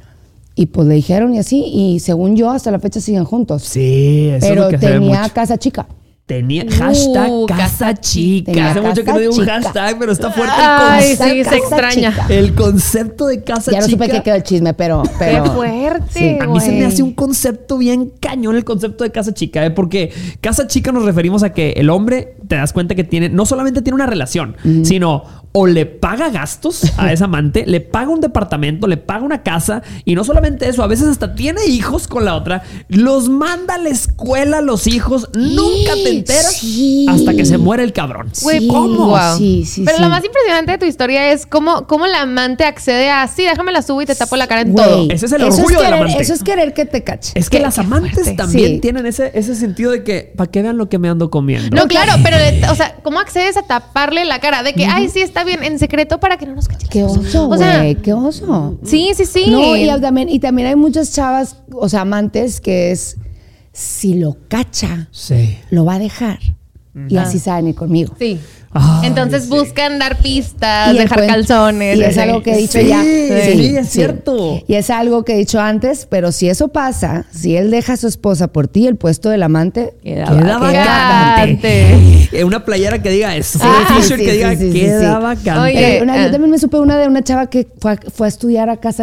Y pues le dijeron y así. Y según yo, hasta la fecha siguen juntos. Sí, eso pero es lo que tenía casa chica. Tenía hashtag casa chica. Hace mucho que no digo un hashtag, pero está fuerte el concepto. Ay, sí, se extraña. Chica. El concepto de casa chica. Ya no supe qué quedó el chisme, pero ¡qué fuerte! Sí. A mí se me hace un concepto bien cañón el concepto de casa chica, porque casa chica nos referimos a que el hombre, te das cuenta que tiene, no solamente tiene una relación, sino o le paga gastos a esa amante, le paga un departamento, le paga una casa, y no solamente eso, a veces hasta tiene hijos con la otra, los manda a la escuela a los hijos, nunca te enteras hasta que se muere el cabrón. Güey, ¿cómo? Wow. Pero lo más impresionante de tu historia es cómo la amante accede a, sí, déjame la subo y te tapo la cara en todo. Ese es el orgullo del amante. Eso es querer que te cache. Es que las amantes también tienen ese sentido de que, para que vean lo que me ando comiendo. No, claro, pero, o sea, ¿cómo accedes a taparle la cara? De que, ay, sí, está bien, en secreto para que no nos cachen. Qué oso, güey, qué oso. Sí. No, y también hay muchas chavas, o sea, amantes, que es, si lo cacha, lo va a dejar. Y así saben ir conmigo. Sí. Entonces buscan dar pistas, dejar calzones. Y es algo que he dicho ya. Sí, es cierto. Y es algo que he dicho antes, pero si eso pasa, si él deja a su esposa por ti, el puesto del amante queda vacante. Una playera que diga eso. Un t-shirt que diga queda vacante. Oye, yo también me supe una de una chava que fue a estudiar a casa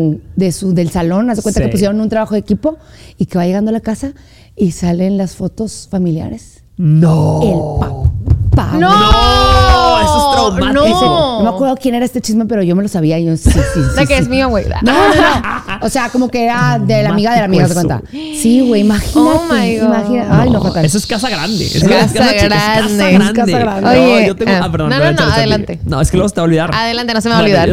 del salón. Haz de cuenta que pusieron un trabajo de equipo y que va llegando a la casa y salen las fotos familiares. No. El papá. No. Eso es traumático. No me acuerdo quién era este chisme, pero yo me lo sabía. Yo sí. De que es mío, güey. No. O sea, como que era de la amiga ¿se cuenta? Sí, güey, imagínate. Oh my God. Imagínate. Ay, no, fatal. Eso es casa grande. Es casa grande. Oye, perdón. No, adelante. No, es que luego se te va a olvidar. Adelante, no se me va a olvidar.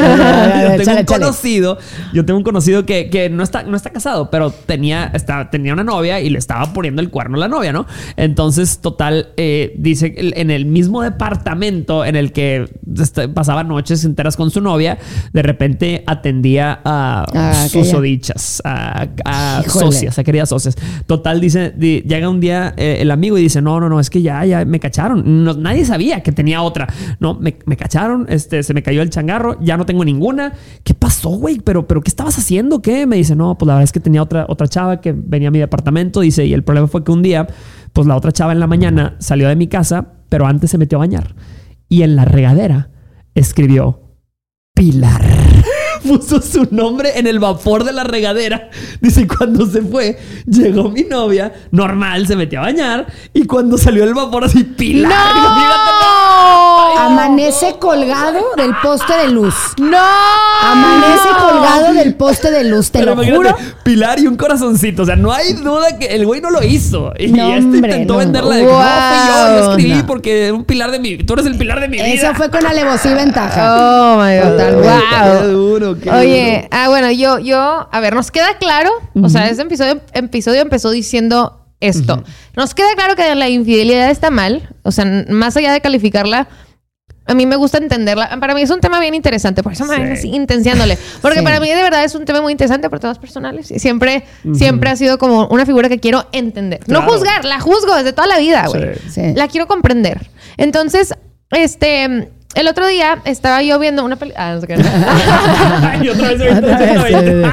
Yo tengo un conocido que no está casado, pero tenía una novia y le estaba poniendo el cuerno a la novia, ¿no? Entonces, total, dice en el mismo departamento en el que pasaba noches enteras con su novia, de repente atendía a susodichas, a socias, a queridas socias. Total, dice, llega un día el amigo y dice, no, es que ya me cacharon. Nadie sabía que tenía otra. No, me cacharon, se me cayó el changarro, ya no tengo ninguna. ¿Qué pasó, güey? ¿Pero qué estabas haciendo? ¿Qué? Me dice, no, pues la verdad es que tenía otra chava que venía a mi departamento, dice, y el problema fue que un día, pues la otra chava en la mañana salió de mi casa, pero antes se metió a bañar. Y en la regadera escribió Pilar. Puso su nombre en el vapor de la regadera. Dice, cuando se fue, llegó mi novia, normal, se metió a bañar, y cuando salió el vapor así, Pilar. ¡No! amanece colgado del poste de luz. ¡No! Amanece colgado del poste de luz, te lo juro. Pilar y un corazoncito. O sea, no hay duda que el güey no lo hizo. Y no, intentó venderla de que no, fui yo escribí porque un pilar de mi... Tú eres el pilar de mi vida. Eso fue con alevosía y ventaja. Oh, my God. Totalmente. Wow. Qué duro, qué Oye, duro. bueno, yo... A ver, nos queda claro... O sea, ese episodio empezó diciendo esto. Nos queda claro que la infidelidad está mal. O sea, más allá de calificarla... A mí me gusta entenderla. Para mí es un tema bien interesante. Por eso me ven así intenciándole. Porque para mí de verdad es un tema muy interesante por temas personales. Y siempre ha sido como una figura que quiero entender. Claro. No juzgar, la juzgo desde toda la vida, güey. Sí. La quiero comprender. Entonces, el otro día estaba yo viendo una película... no sé qué. Y otra vez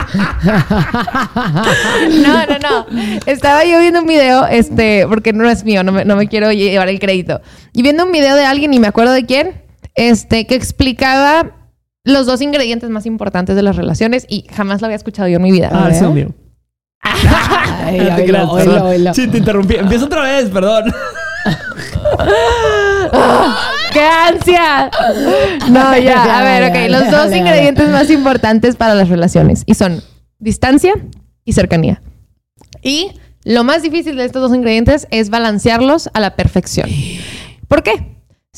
No. Estaba yo viendo un video, porque no es mío, no me quiero llevar el crédito. Y viendo un video de alguien, y me acuerdo de quién, que explicaba los 2 ingredientes más importantes de las relaciones y jamás lo había escuchado yo en mi vida. Ah, es mío. Oílo. Sí, te interrumpí. Empieza otra vez, perdón. ¡Qué ansia! No, ya. A ver, ok. Los 2 ingredientes más importantes para las relaciones. Y son distancia y cercanía. Y lo más difícil de estos 2 ingredientes es balancearlos a la perfección. ¿Por qué?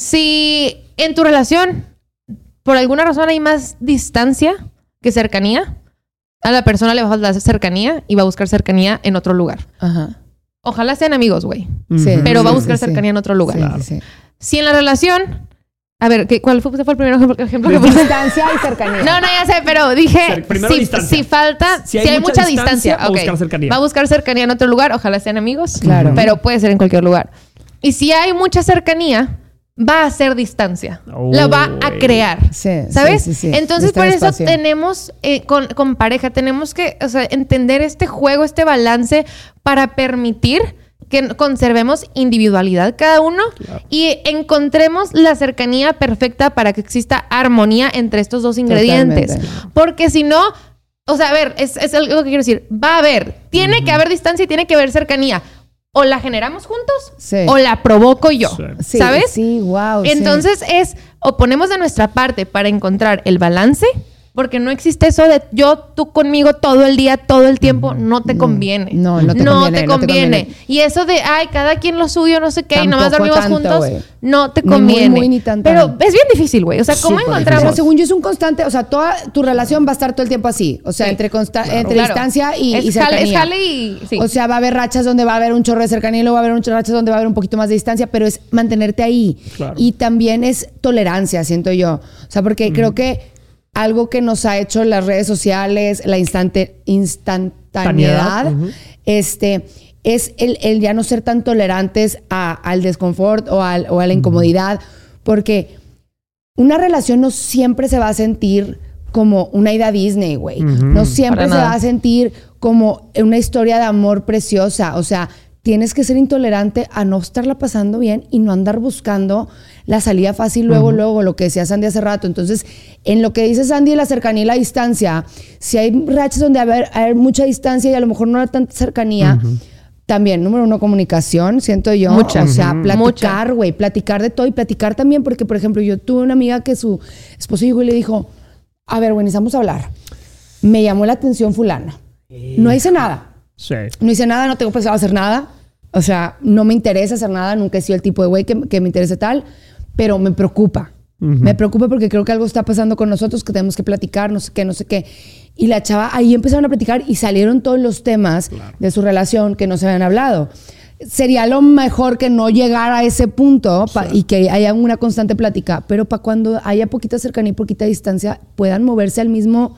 Si en tu relación, por alguna razón, hay más distancia que cercanía, a la persona le va a faltar cercanía y va a buscar cercanía en otro lugar. Ajá. Ojalá sean amigos, güey. Sí, pero va a buscar cercanía en otro lugar. Claro. Sí. Si en la relación... A ver, ¿cuál fue el primer ejemplo que puse? Distancia y cercanía. No, ya sé, pero dije... Si falta... Si hay mucha distancia, va a buscar cercanía. Va a buscar cercanía en otro lugar. Ojalá sean amigos. Claro. Pero puede ser en cualquier lugar. Y si hay mucha cercanía... va a hacer distancia. La va a crear. Sí, ¿sabes? Sí. Entonces, por eso tenemos, con pareja, tenemos que entender este juego, este balance para permitir que conservemos individualidad cada uno y encontremos la cercanía perfecta para que exista armonía entre estos 2 ingredientes. Totalmente. Porque si no, a ver, es algo que quiero decir. Va a haber, tiene que haber distancia y tiene que haber cercanía. O la generamos juntos o la provoco yo, ¿sabes? Sí, wow. Entonces o ponemos de nuestra parte para encontrar el balance, porque no existe eso de tú conmigo todo el día, todo el tiempo, no te conviene. No te conviene. Y eso de, cada quien lo suyo, no sé qué, Tampoco y nomás dormimos juntos, wey. no te conviene. Ni tanto. Pero es bien difícil, güey. O sea, ¿cómo encontramos? Pero según yo es un constante, o sea, toda tu relación va a estar todo el tiempo así. O sea, entre distancia y cercanía. Es jale y... Sí. O sea, va a haber rachas donde va a haber un chorro de cercanía y luego va a haber rachas donde va a haber un poquito más de distancia, pero es mantenerte ahí. Claro. Y también es tolerancia, siento yo. O sea, porque creo que algo que nos ha hecho las redes sociales, la instantaneidad, es el ya no ser tan tolerantes al desconfort o a la incomodidad, porque una relación no siempre se va a sentir como una ida a Disney, güey. No siempre se va a sentir como una historia de amor preciosa. O sea, tienes que ser intolerante a no estarla pasando bien y no andar buscando la salida fácil luego, lo que decía Sandy hace rato. Entonces, en lo que dice Sandy, la cercanía y la distancia, si hay rachas donde hay mucha distancia y a lo mejor no hay tanta cercanía, también, número 1, comunicación, siento yo. Mucha. O sea, platicar, güey, platicar de todo y platicar también, porque, por ejemplo, yo tuve una amiga que su esposo llegó y le dijo, a ver, güey, necesitamos hablar. Me llamó la atención fulana. No hice nada. Sí. No hice nada, no tengo pensado hacer nada. O sea, no me interesa hacer nada. Nunca he sido el tipo de güey que me interese tal. Pero me preocupa. Me preocupa porque creo que algo está pasando con nosotros que tenemos que platicar, no sé qué. Y la chava, ahí empezaron a platicar y salieron todos los temas de su relación que no se habían hablado. Sería lo mejor que no llegara a ese punto y que haya una constante plática. Pero para cuando haya poquita cercanía y poquita distancia, puedan moverse al mismo...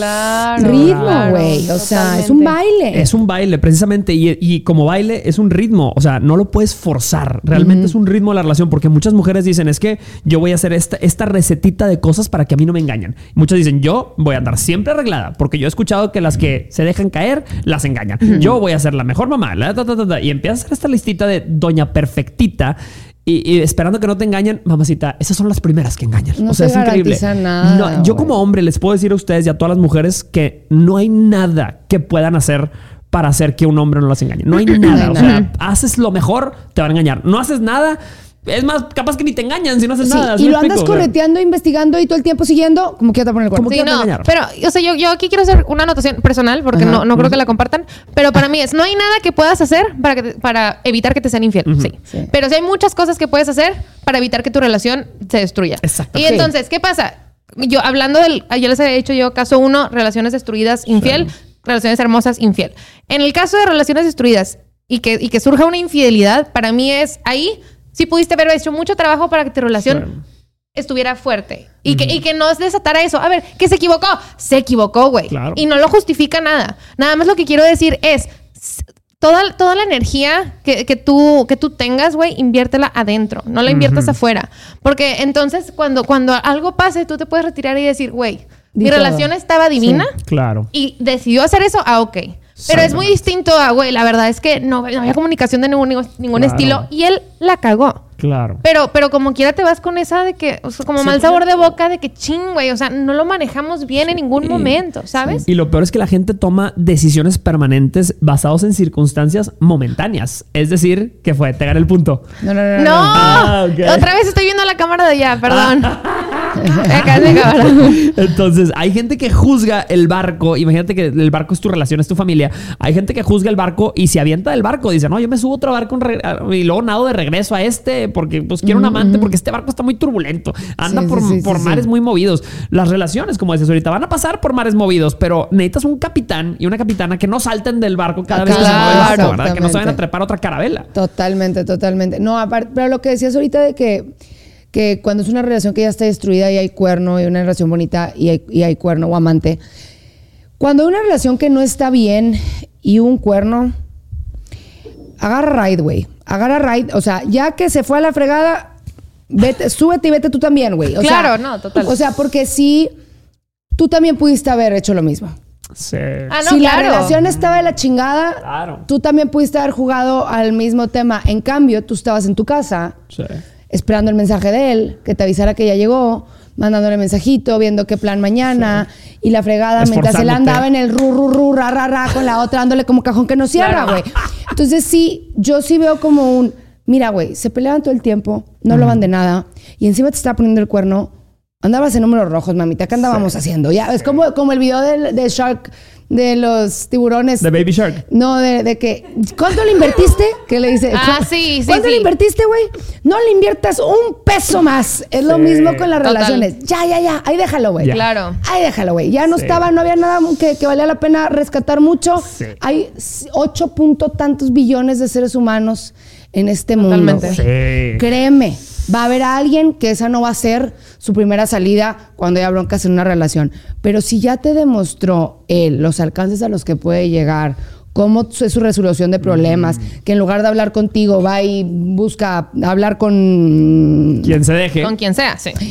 ritmo, güey. O sea, es un baile. Es un baile, precisamente. Y como baile es un ritmo. O sea, no lo puedes forzar. Realmente es un ritmo de la relación. Porque muchas mujeres dicen, es que yo voy a hacer esta recetita de cosas para que a mí no me engañan. Y muchas dicen, yo voy a andar siempre arreglada. Porque yo he escuchado que las que se dejan caer, las engañan. Yo voy a ser la mejor mamá. Y empiezas a hacer esta listita de doña perfectita. Y esperando que no te engañen, mamacita, esas son las primeras que engañan. No o sea, se es increíble. nada, No, yo como hombre les puedo decir a ustedes y a todas las mujeres que no hay nada que puedan hacer para hacer que un hombre no las engañe. No hay nada. O sea, haces lo mejor, te van a engañar. No haces nada, Es más, capaz que ni te engañan si no haces nada. Y lo andas correteando, investigando y todo el tiempo siguiendo, como que ya te ponen el cuerno. Sí, no, pero, o sea, yo aquí quiero hacer una anotación personal porque no creo que la compartan, pero para mí no hay nada que puedas hacer para evitar que te sean infiel. Sí. Pero sí hay muchas cosas que puedes hacer para evitar que tu relación se destruya. Exacto. Y entonces, ¿qué pasa? Yo hablando ayer les había dicho yo, caso 1, relaciones destruidas, infiel, relaciones hermosas, infiel. En el caso de relaciones destruidas y que surja una infidelidad, para mí es ahí... Sí pudiste haber hecho mucho trabajo para que tu relación estuviera fuerte. Y que no desatara eso. A ver, ¿que se equivocó? Se equivocó, güey. Claro. Y no lo justifica nada. Nada más lo que quiero decir es... Toda la energía que tú tengas, güey, inviértela adentro. No la inviertas afuera. Porque entonces, cuando algo pase, tú te puedes retirar y decir, güey, mi relación estaba divina. Sí, claro. Y decidió hacer eso. Ok. Pero es muy distinto a, güey, la verdad es que no había comunicación de ningún estilo y él la cagó. Claro. Pero como quiera te vas con esa de que, o sea, como mal sabor de boca de que ching, güey, o sea, no lo manejamos bien en ningún momento, ¿sabes? Y lo peor es que la gente toma decisiones permanentes basadas en circunstancias momentáneas. Es decir, que fue pegar el punto. No. Okay. Otra vez estoy viendo la cámara de allá, perdón. Acá de cámara. Entonces, hay gente que juzga el barco. Imagínate que el barco es tu relación, es tu familia. Hay gente que juzga el barco y se avienta del barco. Dice, no, yo me subo a otro barco y luego nado de regreso a porque pues quiero un amante, porque este barco está muy turbulento. Anda por mares muy movidos. Las relaciones, como dices ahorita, van a pasar por mares movidos, pero necesitas un capitán y una capitana que no salten del barco cada vez que se mueve el barco, ¿verdad? Que no se vayan a trepar otra carabela. Totalmente. No, aparte, pero lo que decías ahorita de que cuando es una relación que ya está destruida y hay cuerno, y una relación bonita y hay cuerno o amante, cuando hay una relación que no está bien y un cuerno, agarra ride, güey. O sea, ya que se fue a la fregada, vete, súbete y vete tú también, güey. Claro, no, total. O sea, porque sí, tú también pudiste haber hecho lo mismo. Sí. Si la relación estaba de la chingada, tú también pudiste haber jugado al mismo tema. En cambio, tú estabas en tu casa, esperando el mensaje de él, que te avisara que ya llegó, mandándole mensajito, viendo qué plan mañana, y la fregada mientras él andaba en el ra, con la otra, dándole como cajón que no cierra, güey. Entonces sí, yo sí veo como mira, güey, se peleaban todo el tiempo, no hablaban de nada, y encima te estaba poniendo el cuerno. Andabas en números rojos, mamita. ¿Qué andábamos haciendo? Ya, es como el video de Shark, de los tiburones. De Baby Shark. No, de que... ¿Cuánto le invertiste? ¿Qué le dice? Sí. ¿Cuánto le invertiste, güey? No le inviertas un peso más. Es lo mismo con las relaciones. Ya. Ahí déjalo, güey. Claro. Ahí déjalo, güey. Ya no había nada que valía la pena rescatar mucho. Hay 8 tantos billones de seres humanos en este mundo. Sí. Créeme. Va a haber a alguien que esa no va a ser su primera salida cuando haya broncas en una relación. Pero si ya te demostró él los alcances a los que puede llegar, cómo es su resolución de problemas, que en lugar de hablar contigo va y busca hablar con... quien se deje. Con quien sea, sí.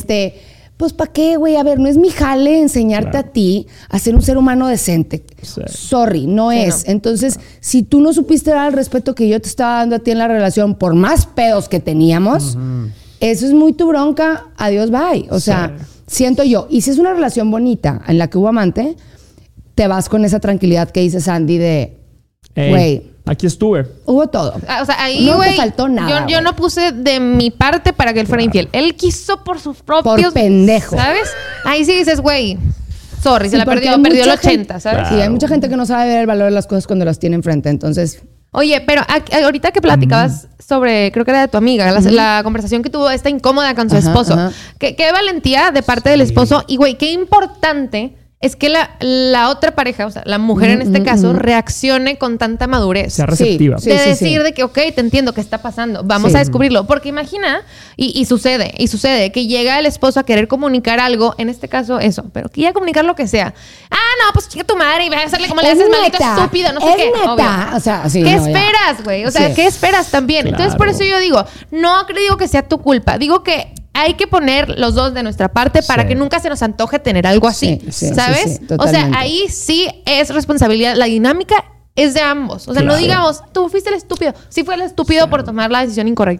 Pues ¿para qué, güey? A ver, no es mi jale enseñarte a ti a ser un ser humano decente. Sí. Sorry, no es. No. Entonces, si tú no supiste dar el respeto que yo te estaba dando a ti en la relación por más pedos que teníamos, eso es muy tu bronca. Adiós, bye. O sea, siento yo. Y si es una relación bonita en la que hubo amante, te vas con esa tranquilidad que dice Sandy de, güey, aquí estuve. Hubo todo. O sea, ahí, güey, no te faltó nada. Yo no puse de mi parte para que él fuera infiel. Él quiso por sus propios... Por pendejo. ¿Sabes? Ahí sí dices, güey, sorry, se la perdió el 80, ¿sabes? Sí, hay mucha gente que no sabe ver el valor de las cosas cuando las tiene enfrente, entonces... Oye, pero ahorita que platicabas sobre, creo que era de tu amiga, la conversación que tuvo esta incómoda con su esposo. Qué valentía de parte del esposo. Y, güey, qué importante... es que la otra pareja, o sea, la mujer en este caso, reaccione con tanta madurez. Sea receptiva. De decir de que, ok, te entiendo, ¿qué está pasando? Vamos a descubrirlo. Porque imagina, y sucede, que llega el esposo a querer comunicar algo, en este caso eso, pero que ya comunicar lo que sea. No, pues chica tu madre y vas a hacerle como le haces maldito estúpido, no sé qué. Neta. Obvio. O sea, sí, ¿Qué esperas, güey? O sea, ¿qué esperas también? Claro. Entonces, por eso yo digo, no digo que sea tu culpa, digo que hay que poner los dos de nuestra parte para que nunca se nos antoje tener algo así, ¿sabes? Sí, o sea, ahí sí es responsabilidad. La dinámica es de ambos. O sea, no digamos, tú fuiste el estúpido. Sí fue el estúpido por tomar la decisión incorrecta.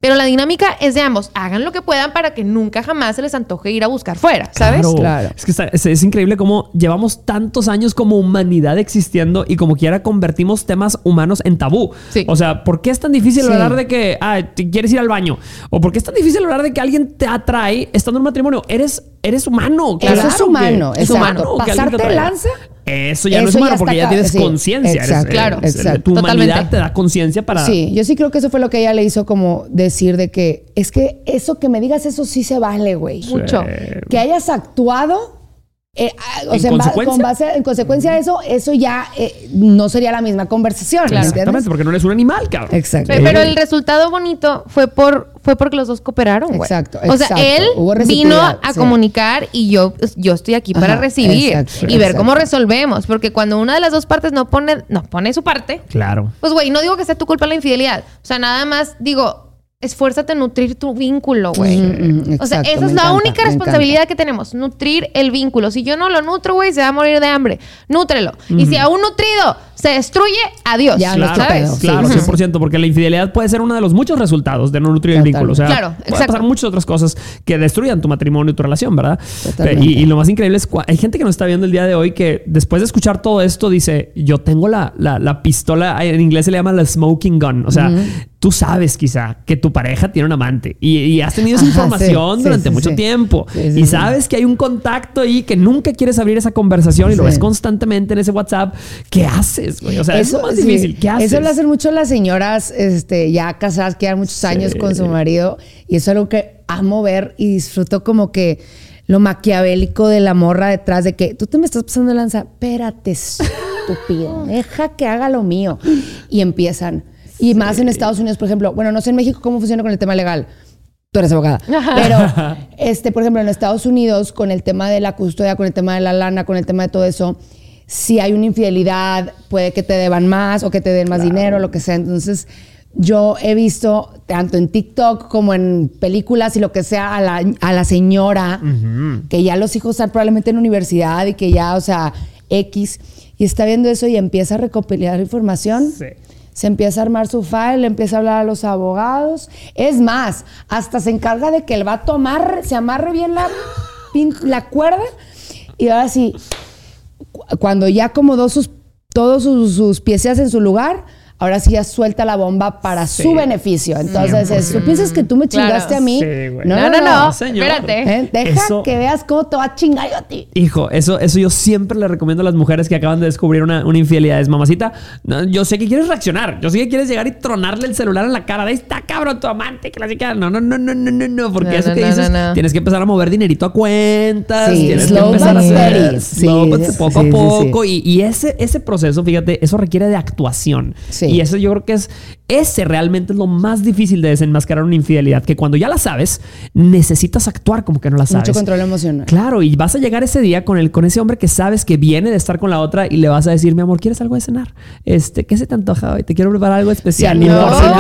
Pero la dinámica es de ambos. Hagan lo que puedan para que nunca jamás se les antoje ir a buscar fuera, ¿sabes? Claro. Es que es increíble cómo llevamos tantos años como humanidad existiendo y como quiera convertimos temas humanos en tabú. Sí. O sea, ¿por qué es tan difícil hablar de que quieres ir al baño? ¿O por qué es tan difícil hablar de que alguien te atrae estando en un matrimonio? Eres humano. Claro. Eso es humano. Es humano. Pasarte lanza. Eso ya no es humano porque ya tienes conciencia. Exacto. Claro. Tu humanidad te da conciencia para... Sí, yo sí creo que eso fue lo que ella le hizo como decir de que es que eso que me digas, eso sí se vale, güey. Mucho. Que hayas actuado... en consecuencia de eso ya no sería la misma conversación. Claro. Exactamente, porque no eres un animal, cabrón. Exacto. Pero el resultado bonito fue porque los dos cooperaron, güey. Exacto. O sea, él vino a comunicar y yo estoy aquí para recibir y ver cómo resolvemos. Porque cuando una de las dos partes no pone su parte, claro. Pues, güey, no digo que sea tu culpa la infidelidad. O sea, nada más digo... Esfuérzate a nutrir tu vínculo, güey. O sea, esa es la única responsabilidad que tenemos. Nutrir el vínculo. Si yo no lo nutro, güey, se va a morir de hambre. Nútrelo. Y si a un nutrido se destruye, adiós. Ya, ¿sabes? Claro, 100%. Porque la infidelidad puede ser uno de los muchos resultados de no nutrir el vínculo. O sea, puede pasar muchas otras cosas que destruyan tu matrimonio y tu relación, ¿verdad? Y lo más increíble es hay gente que nos está viendo el día de hoy que después de escuchar todo esto dice, yo tengo la pistola, en inglés se le llama la smoking gun. O sea, tú sabes quizá que tu pareja tiene un amante y has tenido esa información durante mucho tiempo y sabes que hay un contacto ahí que nunca quieres abrir esa conversación y lo ves constantemente en ese WhatsApp. ¿Qué haces, güey? O sea, eso es lo más difícil. ¿Qué haces? Eso lo hacen mucho las señoras ya casadas, que llevan muchos años con su marido y eso es algo que amo ver y disfruto como que lo maquiavélico de la morra detrás de que tú te me estás pasando de lanza. Espérate, estúpido. Deja que haga lo mío. Y empiezan... Y más en Estados Unidos, por ejemplo. Bueno, no sé en México cómo funciona con el tema legal. Tú eres abogada. Pero, por ejemplo, en Estados Unidos, con el tema de la custodia, con el tema de la lana, con el tema de todo eso, si hay una infidelidad, puede que te deban más o que te den más dinero, lo que sea. Entonces, yo he visto, tanto en TikTok como en películas y lo que sea, a la señora, que ya los hijos están probablemente en universidad y que ya, o sea, X, y está viendo eso y empieza a recopilar información. Sí. Se empieza a armar su file, empieza a hablar a los abogados. Es más, hasta se encarga de que el vato se amarre bien la cuerda. Y ahora sí, cuando ya acomodó todos sus piezas en su lugar, ahora sí ya suelta la bomba para su beneficio. Entonces, ¿tú piensas que tú me chingaste a mí? Sí, güey. No, señor. Espérate. Deja que veas cómo te va a chingar yo a ti. Hijo, eso yo siempre le recomiendo a las mujeres que acaban de descubrir una infidelidad. Es, mamacita, yo sé que quieres reaccionar. Yo sé que quieres llegar y tronarle el celular en la cara. Ahí está, cabrón, tu amante. Que la chica... No. Porque eso que dices, tienes que empezar a mover dinerito a cuentas. Tienes que empezar a hacer... poco a poco. Y ese proceso, fíjate, eso requiere de actuación. Sí. Y eso yo creo que ese realmente es lo más difícil de desenmascarar una infidelidad, que cuando ya la sabes, necesitas actuar como que no la sabes. Mucho control emocional. Claro, y vas a llegar ese día con ese hombre que sabes que viene de estar con la otra y le vas a decir, mi amor, ¿quieres algo de cenar? ¿Qué se te antoja hoy? Te quiero preparar algo especial. Sí,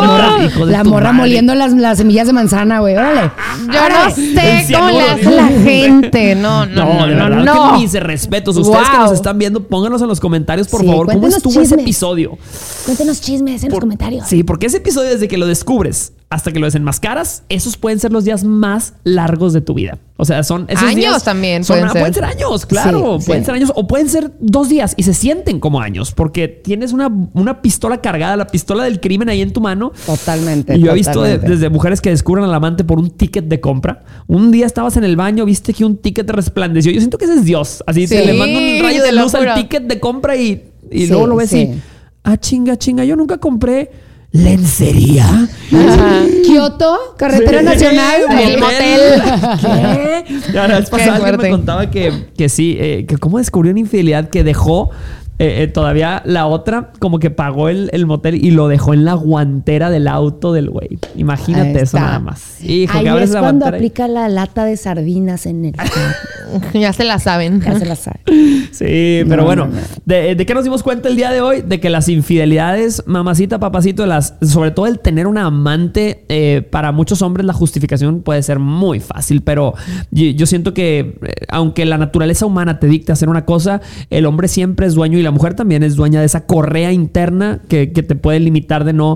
la morra moliendo las semillas de manzana, güey. Órale. Yo no sé cómo le hace la gente. No. Que mis respetos. Ustedes que nos están viendo, pónganos en los comentarios, por favor, cómo estuvo ese episodio. Cuéntenos chismes en los comentarios. Sí, porque ese episodio, desde que lo descubres hasta que lo desenmascaras, esos pueden ser los días más largos de tu vida. O sea, son esos años días, también. Pueden ser años, claro. Pueden ser años o pueden ser 2 días y se sienten como años porque tienes una pistola cargada, la pistola del crimen ahí en tu mano. Totalmente. Y yo he visto desde mujeres que descubren al amante por un ticket de compra. Un día estabas en el baño, viste que un ticket te resplandeció. Yo siento que ese es Dios. Así te le mando un rayo de luz al ticket de compra y luego lo ves y... chinga, yo nunca compré lencería. Kioto, carretera nacional, el motel. ¿Qué? La vez pasada alguien me contaba que sí, que cómo descubrió una infidelidad que dejó todavía la otra como que pagó el motel y lo dejó en la guantera del auto del güey. Imagínate eso nada más. Hijo, ahí es cuando aplica la lata de sardinas en el... Ya se la saben. Sí, pero bueno. ¿De qué nos dimos cuenta el día de hoy? De que las infidelidades, mamacita, papacito, sobre todo el tener una amante, para muchos hombres la justificación puede ser muy fácil, pero yo siento que aunque la naturaleza humana te dicte hacer una cosa, el hombre siempre es dueño y la mujer también es dueña de esa correa interna que te puede limitar de no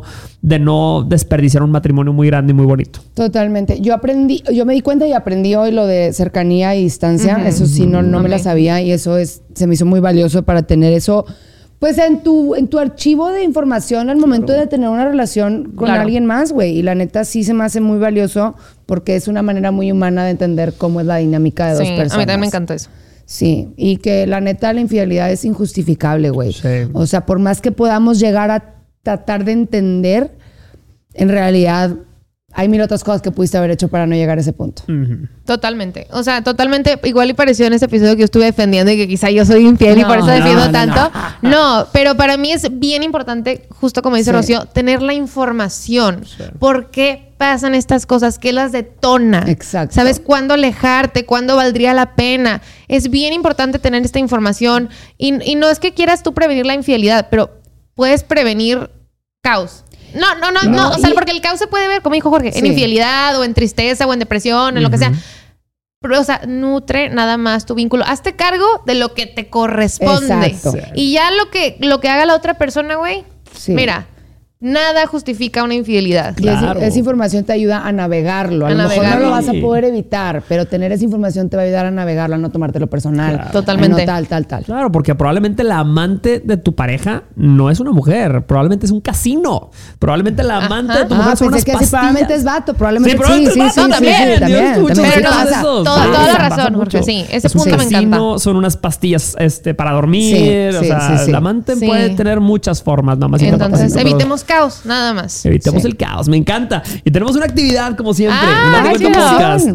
de no desperdiciar un matrimonio muy grande y muy bonito. Totalmente. Yo me di cuenta y aprendí hoy lo de cercanía y distancia. Eso sí, no me la sabía y eso se me hizo muy valioso para tener eso, pues en tu archivo de información al momento de tener una relación con alguien más, güey. Y la neta sí se me hace muy valioso porque es una manera muy humana de entender cómo es la dinámica de dos personas. A mí también me encantó eso. Sí, y que la neta la infidelidad es injustificable, güey. Sí. O sea, por más que podamos llegar a tratar de entender, en realidad hay mil otras cosas que pudiste haber hecho para no llegar a ese punto. Totalmente. O sea, totalmente. Igual y pareció en ese episodio que yo estuve defendiendo y que quizá yo soy infiel y por eso defiendo tanto. No, pero para mí es bien importante, justo como dice Rocío, tener la información. Sí. ¿Por qué pasan estas cosas? ¿Qué las detona? Exacto. ¿Sabes cuándo alejarte? ¿Cuándo valdría la pena? Es bien importante tener esta información. Y no es que quieras tú prevenir la infidelidad, pero puedes prevenir caos. No. O sea, porque el caos se puede ver, como dijo Jorge, en infidelidad o en tristeza o en depresión, en lo que sea. Pero, o sea, nutre nada más tu vínculo. Hazte cargo de lo que te corresponde. Exacto. Y ya lo que haga la otra persona, güey, mira, nada justifica una infidelidad. Claro. Esa información te ayuda a navegarlo. A lo mejor no lo vas a poder evitar, pero tener esa información te va a ayudar a navegarlo, a no tomártelo personal. Claro. Totalmente. No, tal. Claro, porque probablemente la amante de tu pareja no es una mujer. Probablemente es un casino. Probablemente la amante de tu mujer son unas pastillas. Probablemente es vato. Probablemente sí. También. Pero toda la razón, Jorge. Sí, ese punto me encanta. Son unas pastillas para dormir. O sea, la amante puede tener muchas formas. Entonces, evitemos caos, nada más. Evitemos el caos, me encanta. Y tenemos una actividad, como siempre. Podcast.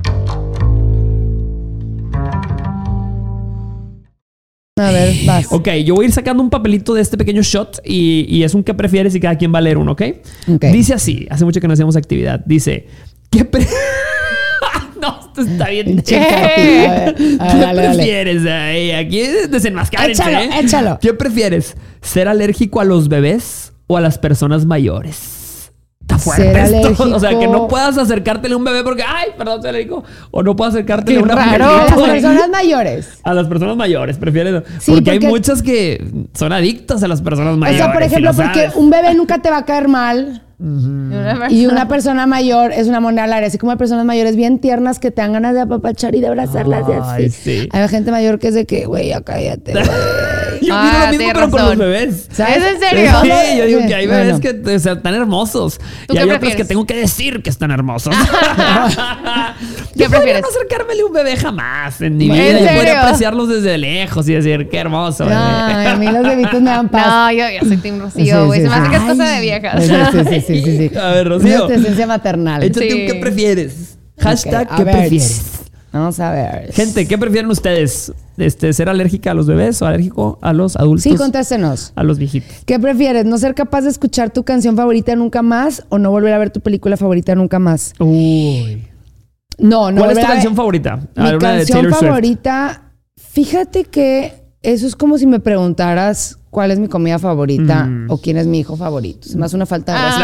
A ver, vas. Ok, yo voy a ir sacando un papelito de este pequeño shot y es un qué prefieres y cada quien va a leer uno, ¿ok? Dice así, hace mucho que no hacíamos actividad. Dice, ¿qué No, esto está bien. ¿Qué prefieres? Aquí desenmascárense. Échalo. ¿Qué prefieres? ¿Ser alérgico a los bebés o a las personas mayores? Está fuerte esto. O sea, que no puedas acercártele a un bebé porque, ay, perdón, soy alérgico. O no puedas acercártele a una mujer. A las personas mayores. A las personas mayores, prefieres. Sí, porque hay muchas que son adictas a las personas mayores. O sea, por ejemplo, porque un bebé nunca te va a caer mal. Y una persona mayor es una moneda al aire. Así como hay personas mayores bien tiernas que te dan ganas de apapachar y de abrazarlas y así. Sí. Hay gente mayor que es de que, güey, ya cállate, güey. Yo opino lo mismo, pero con los bebés. ¿Sabes? ¿Es en serio? Sí, yo digo que hay bebés que están hermosos. Y hay otros que tengo que decir que están hermosos. ¿Qué prefieres? No acercármele a un bebé jamás en mi vida. Yo podría apreciarlos desde lejos y decir, qué hermoso. Ay, a mí los bebitos me dan paz. No, yo soy Team Rocío, güey. Se me hace que es cosa de viejas. Sí. A ver, Rocío. Una esencia maternal. Échate un ¿qué prefieres? Hashtag ¿qué prefieres? Vamos a ver. Gente, ¿qué prefieren ustedes? ¿Ser alérgica a los bebés o alérgico a los adultos? Sí, contéstenos. A los viejitos. ¿Qué prefieres? ¿No ser capaz de escuchar tu canción favorita nunca más o no volver a ver tu película favorita nunca más? Uy. No. ¿Cuál es tu canción favorita? Mi canción favorita, fíjate que eso es como si me preguntaras cuál es mi comida favorita o quién es mi hijo favorito. Se me hace una falta de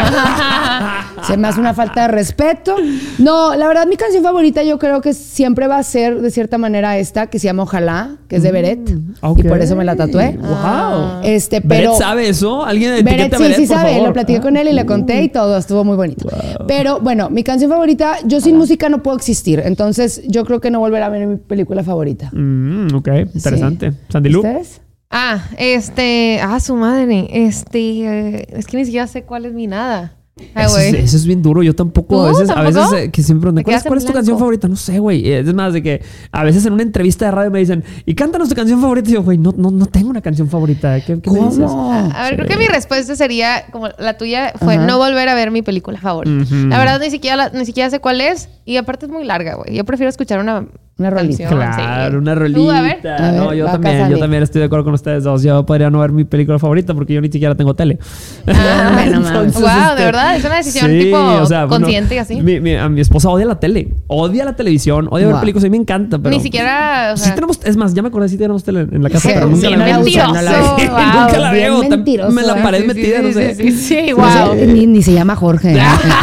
respeto. No, la verdad, mi canción favorita yo creo que siempre va a ser, de cierta manera, esta, que se llama Ojalá, que es de Beret. Okay. Y por eso me la tatué. Wow. Pero ¿Beret sabe eso? ¿Alguien etiqueta Beret? Sí, sabe. Favor. Lo platiqué con él y le conté y todo. Estuvo muy bonito. Wow. Pero, bueno, mi canción favorita, yo sin música no puedo existir. Entonces, yo creo que no volverá a ver mi película favorita. Ok, interesante. Sí. ¿Sandy Lu? ¿Ustedes? Su madre. Es que ni siquiera sé cuál es mi nada. Eso es bien duro. Yo tampoco. A veces que siempre me ¿cuál es tu canción favorita? No sé, güey. Es más de que a veces en una entrevista de radio me dicen, y cántanos tu canción favorita. Y yo, güey, no tengo una canción favorita. ¿Qué me dices? A ver, creo que mi respuesta sería, como la tuya, fue no volver a ver mi película favorita. La verdad, ni siquiera sé cuál es. Y aparte es muy larga, güey. Yo prefiero escuchar una rolita. Claro, una rolita. ¿Tú, a ver? No, yo también estoy de acuerdo con ustedes dos. Yo podría no ver mi película favorita porque yo ni siquiera tengo tele. Entonces, wow, de verdad, es una decisión consciente y así. Mi esposa odia la tele, odia la televisión, odia ver películas. A mí me encanta, pero ni siquiera, sí tenemos, es más, ya me acordé, sí tenemos tele en la casa, pero nunca la veo. Nunca la veo. Me la pared metida, no sé. Sí, wow. Ni se llama Jorge.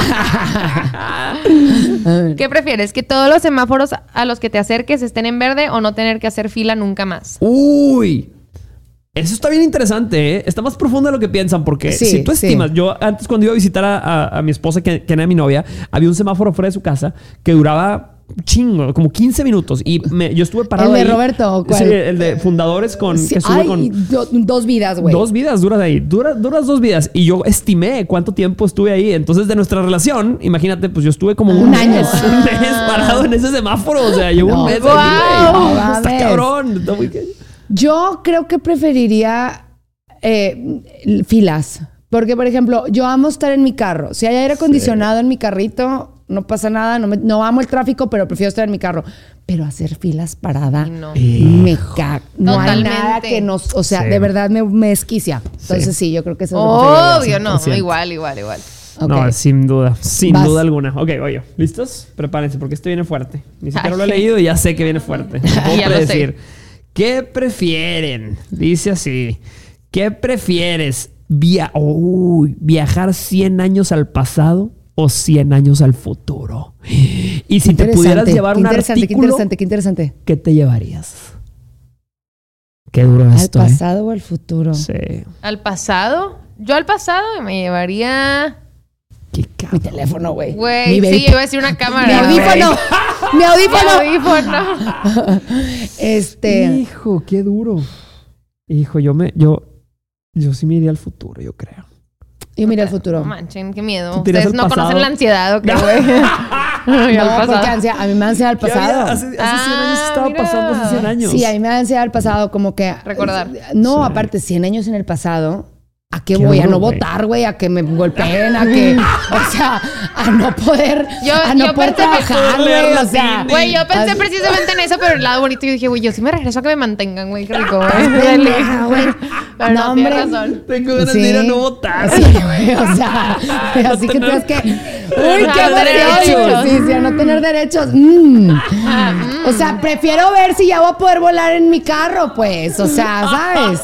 ¿Qué prefieres? ¿Que todos los semáforos a los que te acerques estén en verde o no tener que hacer fila nunca más? Uy. Eso está bien interesante, ¿eh? Está más profundo de lo que piensan, porque si tú estimas... Yo antes, cuando iba a visitar a mi esposa, que era mi novia, había un semáforo fuera de su casa que duraba chingo, como 15 minutos. Y yo estuve parado ahí. ¿El de Roberto? ¿Cuál? Sí, el de Fundadores que sube con... 2 vidas, güey. 2 vidas duras ahí. Duras 2 vidas. Y yo estimé cuánto tiempo estuve ahí. Entonces, de nuestra relación, imagínate, pues yo estuve como un año. Un mes parado en ese semáforo. O sea, llevo un mes. ¡Wow! Aquí, está cabrón. Está muy... Yo creo que preferiría filas. Porque, por ejemplo, yo amo estar en mi carro. Si hay aire acondicionado en mi carrito, no pasa nada. No amo el tráfico, pero prefiero estar en mi carro. Pero hacer filas parada me caga. No hay nada que nos... O sea, de verdad me esquicia. Entonces sí, yo creo que eso es obvio, no. Igual. Okay. No, sin duda duda alguna. Ok, oye, ¿listos? Prepárense porque esto viene fuerte. Ni siquiera lo he leído y ya sé que viene fuerte. Ya lo sé. ¿Qué prefieren? Dice así. ¿Qué prefieres? ¿Viajar 100 años al pasado o 100 años al futuro? Y si te pudieras llevar un artículo... Qué interesante. ¿Qué te llevarías? Qué duro esto. ¿Al pasado o al futuro? Sí. ¿Al pasado? Yo al pasado me llevaría... Mi teléfono, güey. Güey, sí, iba a decir una cámara. Mi audífono. Mi audífono. Hijo, qué duro. Hijo, yo sí me iría al futuro, yo creo. Yo me iría al futuro. No manchen, qué miedo. Ustedes no conocen la ansiedad, ¿o qué, güey? No, porque a mí me da ansiedad al pasado. Hace 100 años estaba pasando, hace 100 años. Sí, a mí me da ansiedad al pasado, como que... Recordar. No, aparte, 100 años en el pasado... ¿A qué voy? ¿A no votar, güey? ¿A que me golpeen? ¿A que...? O sea, a no poder... Yo poder trabajar, güey. O sea... Güey, yo pensé precisamente en eso, pero el lado bonito. Yo dije, güey, yo sí me regreso a que me mantengan, güey. Qué rico, güey. Pero no, hombre. Tienes razón. Tengo ganas de ir a no votar. Sí, güey. O sea, así que tienes que... ¡Uy, qué emoción! Sí, a no tener derechos. O sea, prefiero ver si ya voy a poder volar en mi carro, pues. O sea, ¿sabes?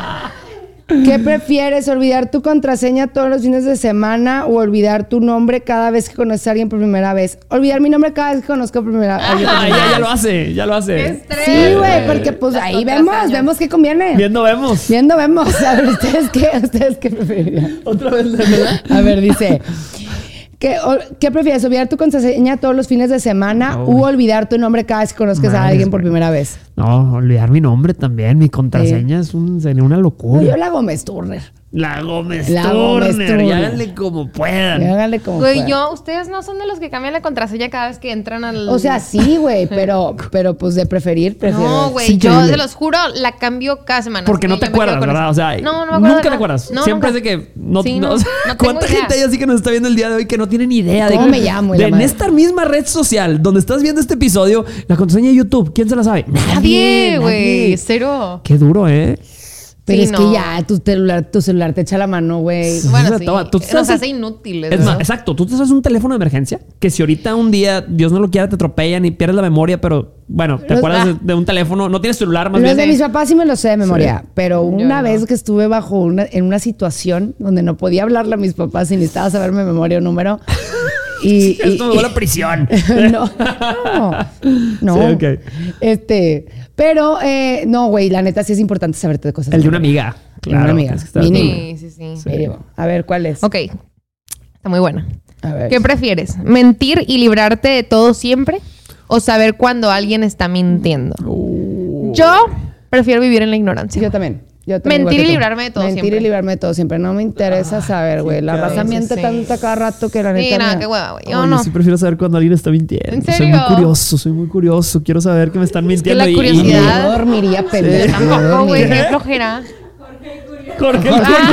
¿Qué prefieres? ¿Olvidar tu contraseña todos los fines de semana o olvidar tu nombre cada vez que conoces a alguien por primera vez? Olvidar mi nombre cada vez que conozco por primera vez. Ya lo hace. Sí, güey, porque pues ahí vemos qué conviene. Viendo vemos. A ver, ¿ustedes qué preferirían? Otra vez, ¿verdad? A ver, dice... ¿Qué prefieres? ¿Olvidar tu contraseña todos los fines de semana u olvidar tu nombre cada vez que conozcas a alguien por primera vez? No, olvidar mi nombre también. Mi contraseña sería una locura. No, yo la Gómez Turner. La Gómez Turner. Y háganle como puedan. Güey, ustedes no son de los que cambian la contraseña cada vez que entran al... O sea, sí, güey, pero pues de prefiero... No, güey, yo se los juro, la cambio cada semana. Porque no te acuerdas, ¿verdad? O sea, no me acuerdo. Nunca te acuerdas. No, siempre nunca. es de que... No tengo ¿cuánta gente hay así que nos está viendo el día de hoy que no tienen idea de cómo me llamo? En esta misma red social donde estás viendo este episodio, la contraseña de YouTube, ¿quién se la sabe? Nadie, güey. Cero. Qué duro, ¿eh? Pero es que ya tu celular te echa la mano, güey. Bueno, sí. Nos hace inútiles. Es más, exacto. Tú te sabes un teléfono de emergencia que si ahorita un día, Dios no lo quiera, te atropellan y pierdes la memoria, pero bueno, te acuerdas de un teléfono. No tienes celular, más bien. Los de mis papás sí me lo sé de memoria. Sí. Pero una vez que estuve en una situación donde no podía hablarle a mis papás y necesitaba saberme de memoria un número... Esto me fue la prisión. No. Sí, okay. Pero, no, güey, la neta sí es importante saberte de cosas. El de una amiga. Claro. Una amiga. Sí. A ver, ¿cuál es? Ok. Está muy buena. A ver. ¿Qué prefieres? ¿Mentir y librarte de todo siempre? ¿O saber cuando alguien está mintiendo? Yo prefiero vivir en la ignorancia. Yo también. Mentir y librarme de todo siempre. Mentir y librarme de todo siempre. No me interesa saber, güey. La raza miente tanto cada rato que la neta... Sí, nada, qué hueva, güey. Yo sí prefiero saber cuando alguien está mintiendo. ¿En serio? Soy muy curioso. Quiero saber que me están mintiendo. Es que la curiosidad... Yo dormiría pendejo. Tampoco, güey. Qué flojera. Jorge el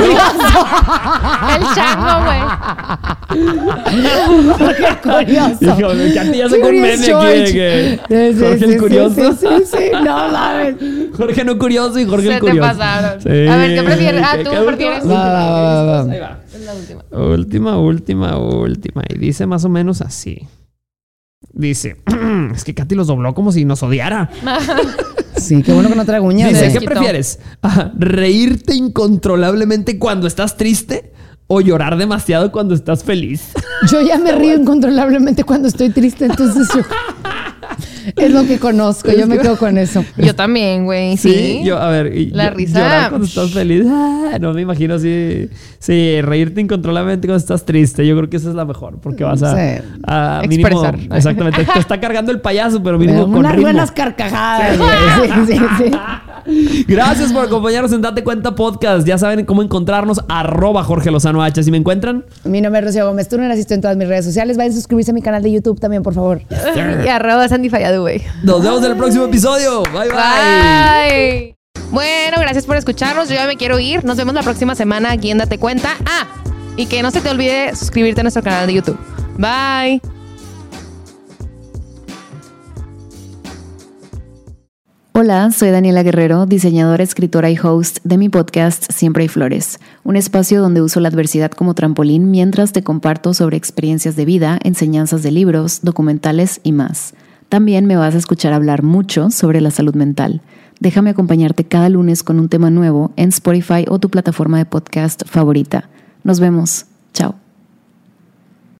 Curioso. El chango, güey. Jorge el Curioso. Ya sacó un meme aquí Jorge el Curioso. Sí. No mames. Jorge no curioso y Jorge el Curioso. Se te pasaron. Sí. A ver, ¿qué prefieres? ¿Tú prefieres? Va. Ahí va. Es la Última. Y dice más o menos así. Dice, es que Katy los dobló como si nos odiara. Sí, qué bueno que no traigo uñas. Dice, ¿qué prefieres? ¿Reírte incontrolablemente cuando estás triste o llorar demasiado cuando estás feliz? Yo ya me río incontrolablemente cuando estoy triste, entonces yo... Es lo que conozco. Yo me quedo con eso. Yo también, güey. Sí. Yo, a ver. La risa. Llorar cuando estás feliz. No me imagino así. Sí, reírte incontrolablemente cuando estás triste. Yo creo que esa es la mejor. Porque vas a mínimo, expresar. Exactamente. Te está cargando el payaso, pero mínimo con unas ritmo. buenas carcajadas. Sí. Gracias por acompañarnos en Date Cuenta Podcast. Ya saben cómo encontrarnos. @Jorge Lozano H. ¿Sí me encuentran? Mi nombre es Rocío Gómez Turner. Asisto en todas mis redes sociales. Vayan a suscribirse a mi canal de YouTube también, por favor. Y @Sandy Fallado, güey. Nos vemos en el próximo episodio. Bye, bye. Bueno, gracias por escucharnos. Yo ya me quiero ir. Nos vemos la próxima semana aquí en Date Cuenta. Y que no se te olvide suscribirte a nuestro canal de YouTube. Bye. Hola, soy Daniela Guerrero, diseñadora, escritora y host de mi podcast Siempre hay Flores, un espacio donde uso la adversidad como trampolín mientras te comparto sobre experiencias de vida, enseñanzas de libros, documentales y más. También me vas a escuchar hablar mucho sobre la salud mental. Déjame acompañarte cada lunes con un tema nuevo en Spotify o tu plataforma de podcast favorita. Nos vemos. Chao.